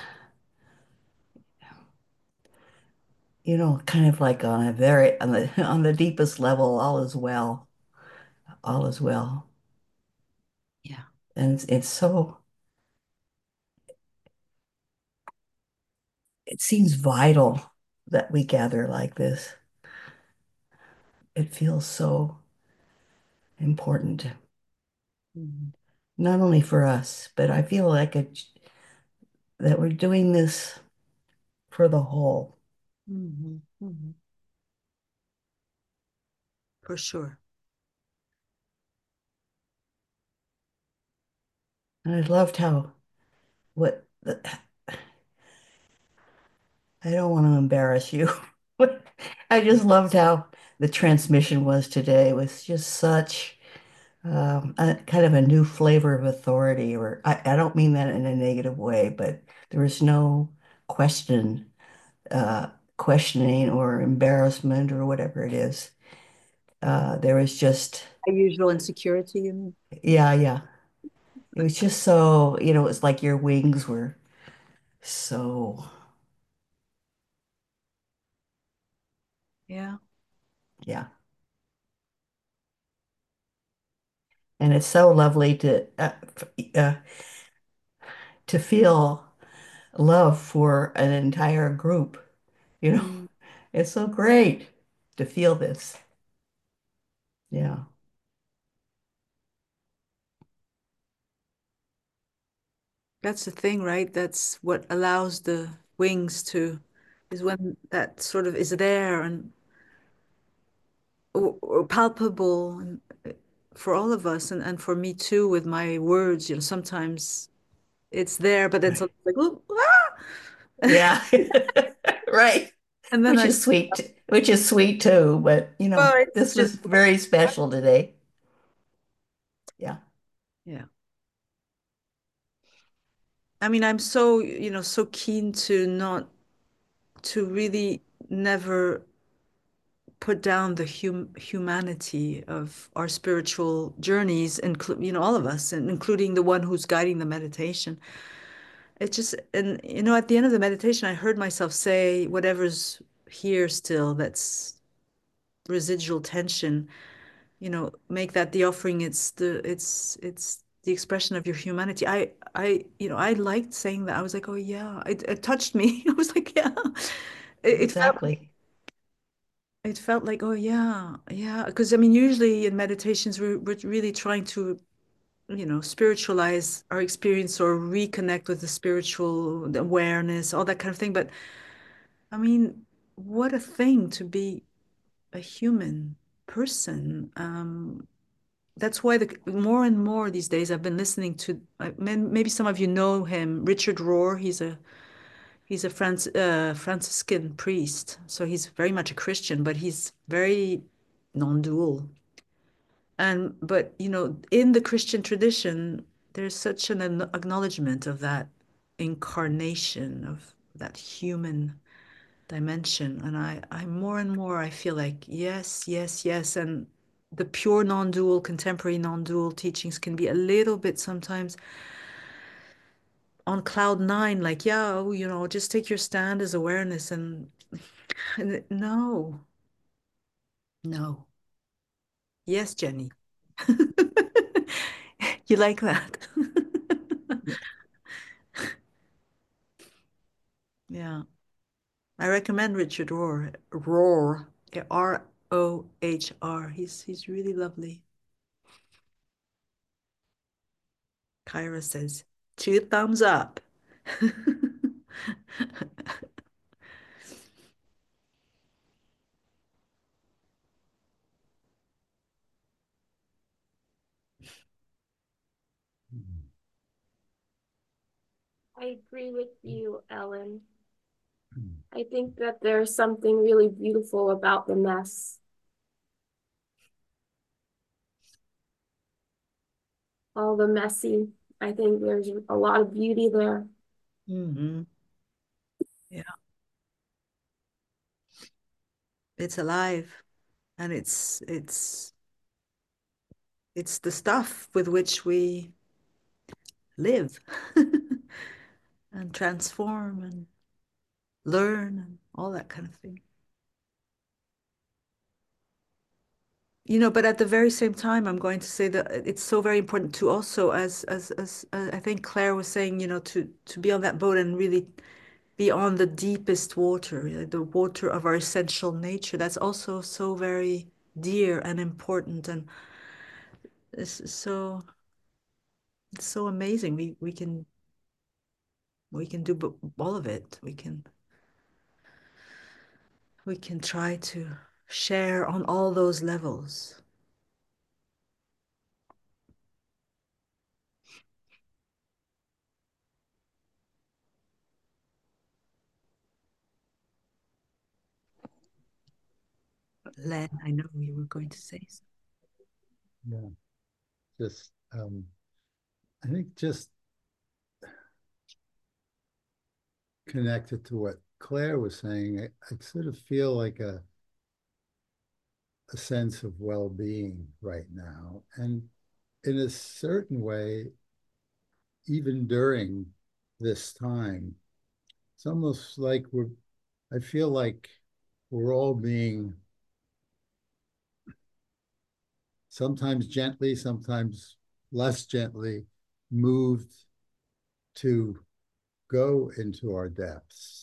kind of like on a very on the on the deepest level, all is well, all is well, Yeah. and it seems vital that we gather like this. It feels so important, Mhm. not only for us, but I feel like that we're doing this for the whole. Mhm. Mhm. For sure. And I loved how what I don't want to embarrass you. But I just loved how the transmission was today. It was just such a kind of a new flavor of authority, or I don't mean that in a negative way, but there was no question, questioning or embarrassment or whatever it is. There was just, A usual insecurity, you mean? yeah, yeah. It was just so, it's like your wings were so, Yeah. Yeah. And it's so lovely uh, to feel love for an entire group. You know, Mm, it's so great to feel this. mm. Yeah, That's the thing, right? That's what allows the wings to, is when that sort of is there and or palpable and for all of us and for me too with my words, sometimes it's there, but then right. something like, "Ooh, ah!" Yeah, right. And then I, Which is sweet too, but well, it's this just, was very special today. Yeah, yeah. I mean, I'm so, so keen to not, to really never put down the humanity of our spiritual journeys, all of us, and including the one who's guiding the meditation. It just, and at the end of the meditation, I heard myself say, whatever's here still, that's residual tension, make that the offering. It's the expression of your humanity. I liked saying that. I was like, oh yeah, it touched me. I was like, yeah. It felt exactly. it felt like, oh yeah, yeah. Because I mean, usually in meditations, we're really trying to, spiritualize our experience or reconnect with the spiritual awareness, all that kind of thing. But I mean, what a thing to be a human person. That's why the more and more these days I've been listening to, maybe some of you know him, Richard Rohr. He's a Franciscan priest, so he's very much a Christian, but he's very non-dual. And but in the Christian tradition, there's such an acknowledgement of that incarnation of that human dimension. And I more and more I feel like yes, yes, yes. And the pure non-dual, contemporary non-dual teachings can be a little bit sometimes on cloud nine, like, yeah, oh, just take your stand as awareness and no, no. Yes, Jenny. You like that? Yeah. I recommend Richard Rohr. Rohr. Rohr. He's really lovely. Kyra says, two thumbs up. I agree with you, Ellen. I think that there's something really beautiful about the mess. All the messy. I think there's a lot of beauty there. Hmm. Yeah, it's alive and it's the stuff with which we live and transform and learn and all that kind of thing. But at the very same time, I'm going to say that it's so very important to also, as I think Claire was saying, to be on that boat and really be on the deepest water, the water of our essential nature. That's also so very dear and important, and it's so amazing. We can do all of it. We can try to share on all those levels. Len, I know you were going to say something. Yeah, just I think just connected to what Claire was saying, I sort of feel like a sense of well-being right now. And in a certain way, even during this time, it's almost like I feel like we're all being sometimes gently, sometimes less gently, moved to go into our depths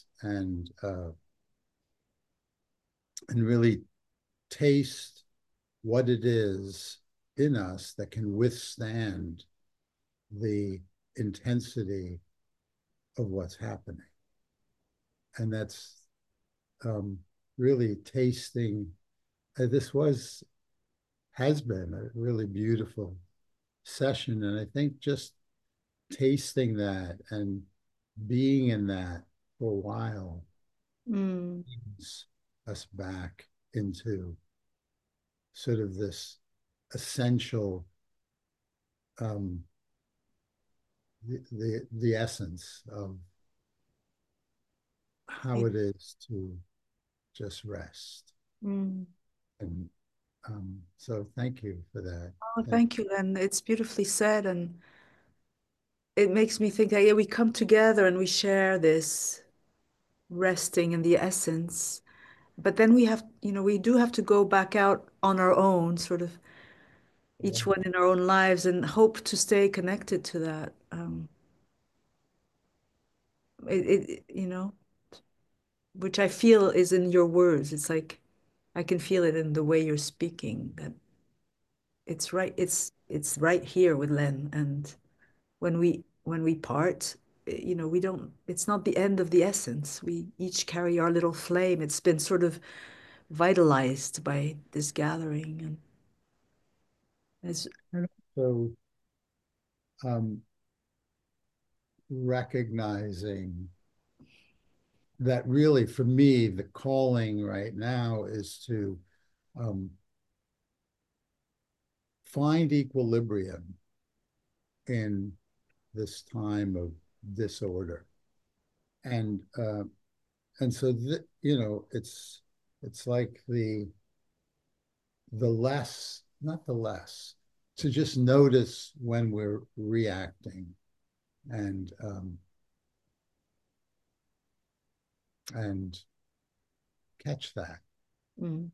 and really taste what it is in us that can withstand the intensity of what's happening. And that's really tasting. This has been a really beautiful session. And I think just tasting that and being in that for a while Mm. brings us back into sort of this essential um, the essence of how it is to just rest. Mm. And so thank you for that. Oh, And thank you. And it's beautifully said. And it makes me think that, yeah, we come together and we share this resting in the essence. But then we have, we do have to go back out on our own, sort of yeah, each one in our own lives and hope to stay connected to that. Which I feel is in your words. It's like I can feel it in the way you're speaking that it's right. It's right here with Len. And when we part, we don't, it's not the end of the essence. We each carry our little flame. It's been sort of vitalized by this gathering. And it's, so um, recognizing that really for me, the calling right now is to um, find equilibrium in this time of disorder. And so it's like the less, not the less, to just notice when we're reacting and and catch that. mm,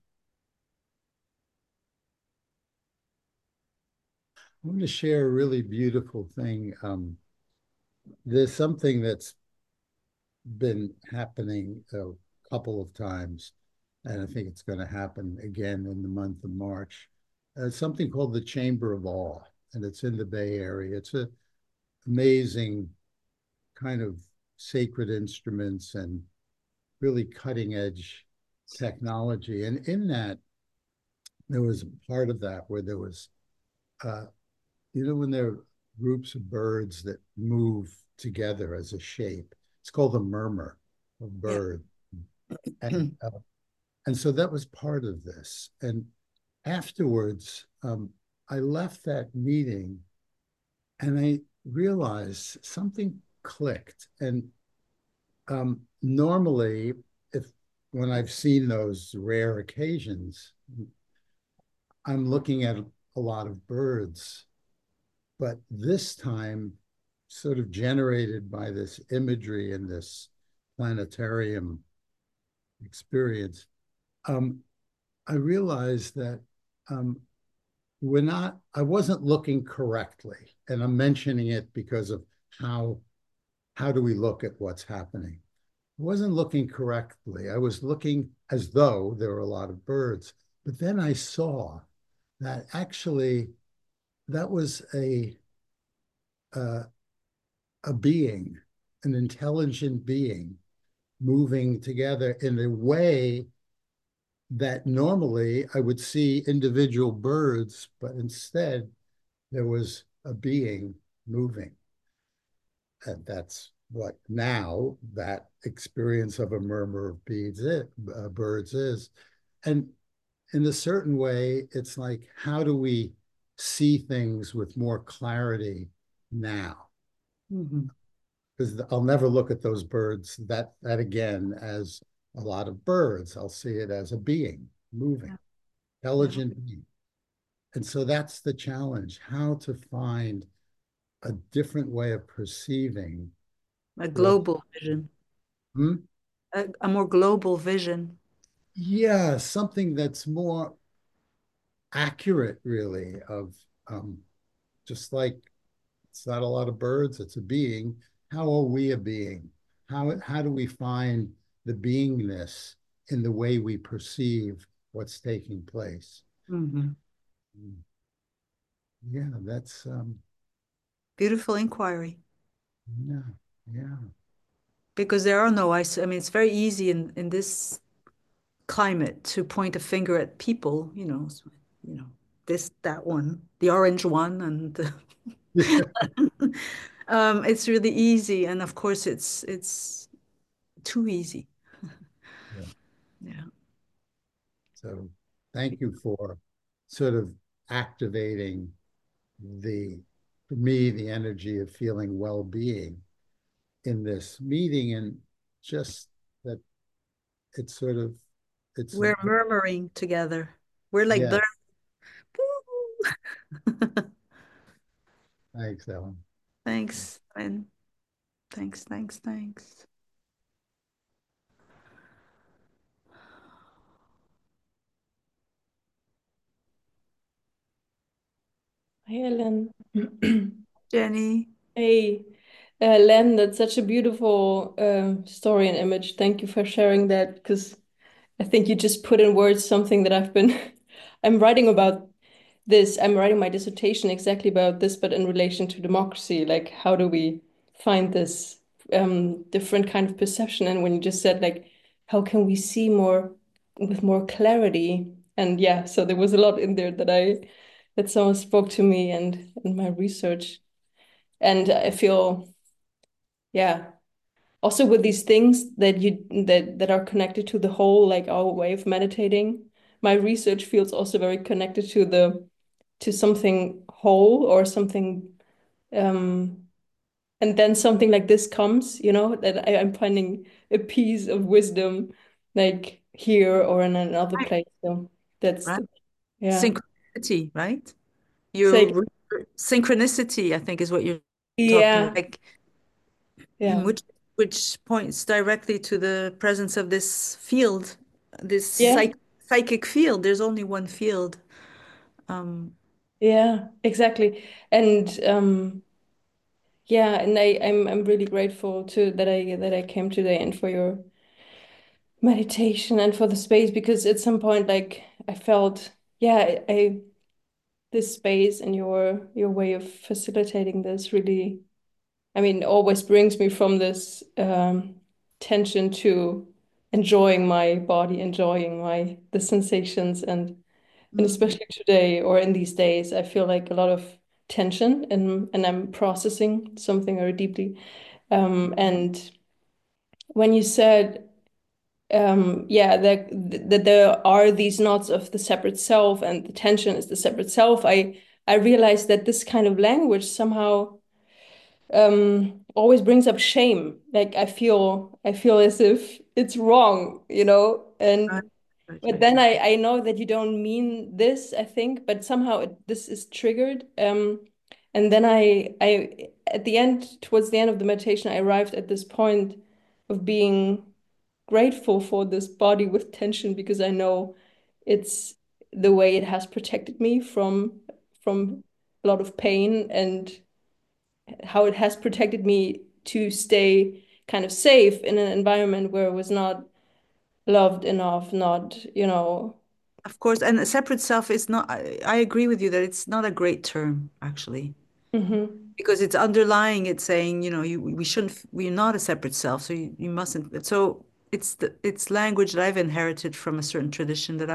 I'm going to share a really beautiful thing. There's something that's been happening a couple of times, and I think it's going to happen again in the month of March. Something called the Chamber of Awe, and it's in the Bay Area. It's an amazing kind of sacred instruments and really cutting edge technology. And in that, there was a part of that where there was, uh, when there are groups of birds that move together as a shape, it's called a murmur of yeah. bird. And, and so that was part of this. And afterwards, I left that meeting and I realized something clicked. And normally, if when I've seen those rare occasions, I'm looking at a lot of birds, but this time, sort of generated by this imagery and this planetarium experience, um, I realized that um, I wasn't looking correctly. And I'm mentioning it because of how do we look at what's happening? I wasn't looking correctly. I was looking as though there were a lot of birds. But then I saw that actually that was uh, a being, an intelligent being moving together in a way that normally I would see individual birds, but instead there was a being moving. And that's what now that experience of a murmur of birds is. And in a certain way, it's like, how do we see things with more clarity now? Mhm. Because I'll never look at those birds that again as a lot of birds. I'll see it as a being moving, Yeah. intelligent being. And so that's the challenge, how to find a different way of perceiving A what. global vision, Hmm? a more global vision. Yeah, something that's more accurate, really, of just like it's not a lot of birds, it's a being. How are we a being? How do we find the beingness in the way we perceive what's taking place? Mhm. Yeah, that's Beautiful inquiry. yeah, yeah. Because there are no ice. I mean, it's very easy in this climate to point a finger at people, you know, this, that one, the orange one, and it's really easy. And of course, it's too easy. Yeah. Yeah. So thank you for sort of activating the, for me, the energy of feeling well-being in this meeting, and just that it's sort of it's We're murmuring together. We're like yeah. the Thanks, Ellen. Thanks, and thanks, thanks, thanks. Hey, Ellen. Jenny, Hey, Len, that's such a beautiful story and image. Thank you for sharing that because I think you just put in words something that I've been, I'm writing about this. I'm writing my dissertation exactly about this, but in relation to democracy. Like, how do we find this different kind of perception? And when you just said, like, how can we see more with more clarity? And yeah, so there was a lot in there that someone spoke to me and in my research. And I feel, yeah, also with these things that are connected to the whole, like our way of meditating, my research feels also very connected to the to something whole or something and then something like this comes, that I'm finding a piece of wisdom like here or in another right, place. So that's right? the, yeah. Synchronicity, right? Say Synchronicity, I think, is what you're talking yeah, about, like, yeah, which points directly to the presence of this field, this yeah, psychic field. There's only one field. Um, yeah, exactly. And yeah, and I'm really grateful to that I came today and for your meditation and for the space because at some point like I felt yeah I this space and your way of facilitating this really I mean always brings me from this tension to enjoying my body, enjoying my the sensations and mm, especially today or in these days I feel like a lot of tension and I'm processing something very deeply and when you said yeah that there are these knots of the separate self and the tension is the separate self I realized that this kind of language somehow always brings up shame like I feel as if it's wrong and right, right, but right. then I know that you don't mean this I think but somehow this is triggered and then I at the end towards the end of the meditation I arrived at this point of being grateful for this body with tension because I know it's the way it has protected me from a lot of pain and how it has protected me to stay kind of safe in an environment where I was not loved enough, not. Of course, and a separate self is not, I agree with you that it's not a great term, actually, Hmm. because it's underlying it saying, we shouldn't, we're not a separate self, so you mustn't. So it's language that I've inherited from a certain tradition that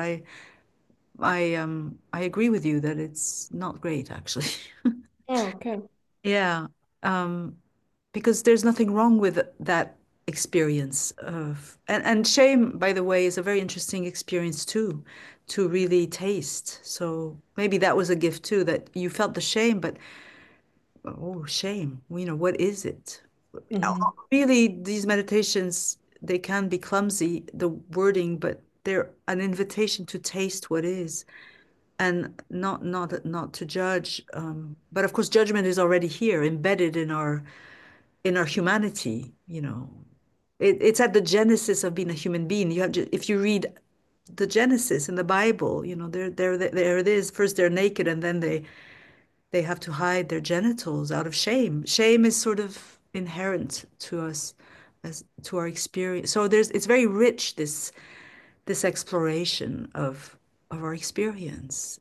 I agree with you that it's not great, actually. Oh, okay. Yeah. Um, because there's nothing wrong with that experience of, and shame, by the way, is a very interesting experience too, to really taste. So maybe that was a gift too, that you felt the shame, but oh, shame, what is it? Hmm. Really, these meditations, they can be clumsy, the wording, but they're an invitation to taste what is and not to judge. But of course, judgment is already here, embedded in our humanity. It's at the genesis of being a human being. If you read the Genesis in the Bible. You know, there it is. First they're naked, and then they have to hide their genitals out of shame. Shame is sort of inherent to us as to our experience. So it's very rich, this exploration of our experience,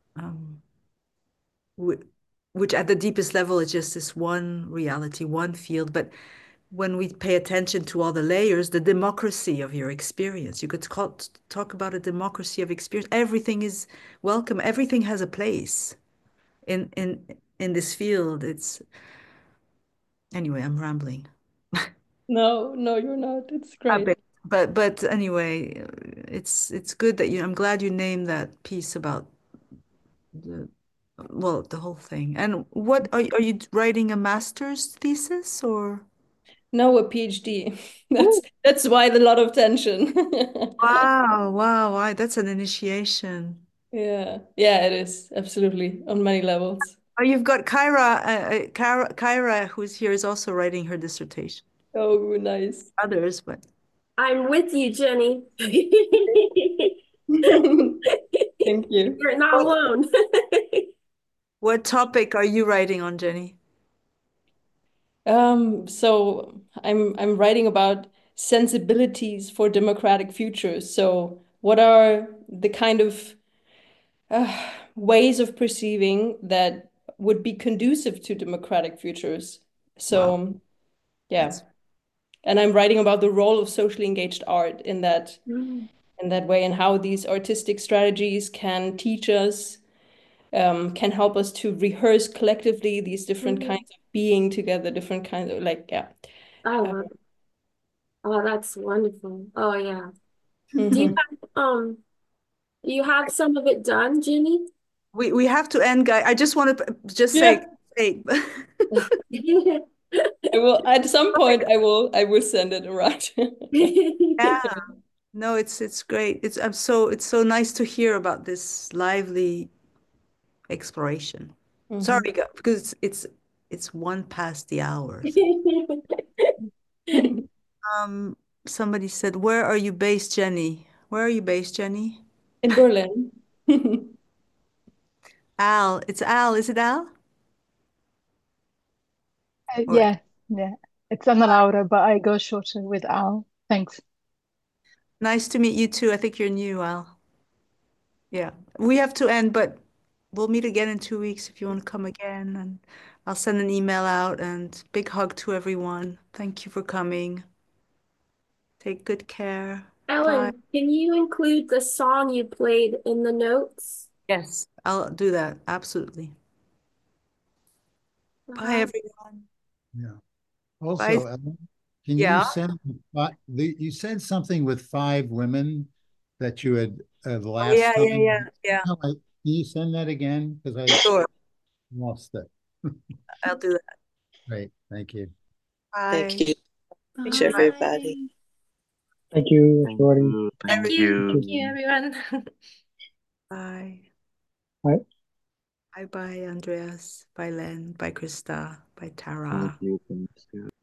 which at the deepest level is just this one reality, one field. But when we pay attention to all the layers, the democracy of your experience, you could talk about a democracy of experience. Everything is welcome. Everything has a place in this field. It's anyway, I'm rambling No, no, you're not. It's a great. bit. But anyway, it's good that I'm glad you named that piece about the well, the whole thing. And what are you writing a master's thesis or? No, a PhD. That's Ooh. that's why a lot of tension. Wow, wow, wow, that's an initiation. Yeah, yeah, it is absolutely on many levels. Oh, you've got Kyra, who's here, is also writing her dissertation. Oh, nice. Others, but I'm with you, Jenny. Thank you. You're not what, alone. what topic are you writing on, Jenny? So I'm writing about sensibilities for democratic futures. So what are the kind of ways of perceiving that would be conducive to democratic futures? Wow, So yeah, that's and I'm writing about the role of socially engaged art Mm. in that way, and how these artistic strategies can teach us, can help us to rehearse collectively these different Mm. kinds of being together, different kinds of like, yeah. I Uh, love it. Oh, that's wonderful. Oh yeah. Do you mhm. do you have some of it done, Jenny? we have to end, guy. I just want to just Yeah, say I will at some point I will send it around. yeah. No, it's great. It's so nice to hear about this lively exploration. Mhm. Sorry, because it's one past the hours. Um, somebody said, "Where are you based, Jenny? Where are you based, Jenny?" In Berlin. Al, it's Al. Is it Al? Or Yeah, yeah. It's Anna Laura, but I go shorter with Al. Thanks. nice to meet you too. I think you're new, Al. Yeah, we have to end, but we'll meet again in 2 weeks if you want to come again. And I'll send an email out and big hug to everyone. Thank you for coming. Take good care. Bye. Ellen, can you include the song you played in the notes? Yes, I'll do that. Absolutely. Bye, Uh, everyone. Yeah. Bye. Also, Ellen, can you Yeah. send you said something with 5 women that you had the Oh, yeah, last yeah, yeah, time? yeah. Can you send that again? Because I Sure. lost it. I'll do that. Great, thank you. Thank Bye. you. Thanks, Bye. everybody. Bye. Thank you, Thank everybody. you. Thank Thank you. you. Thank you, everyone. Bye. Bye. Bye, bye, Andreas. Bye, Len. Bye, Krista. Bye, Thank Tara. you. Thank you.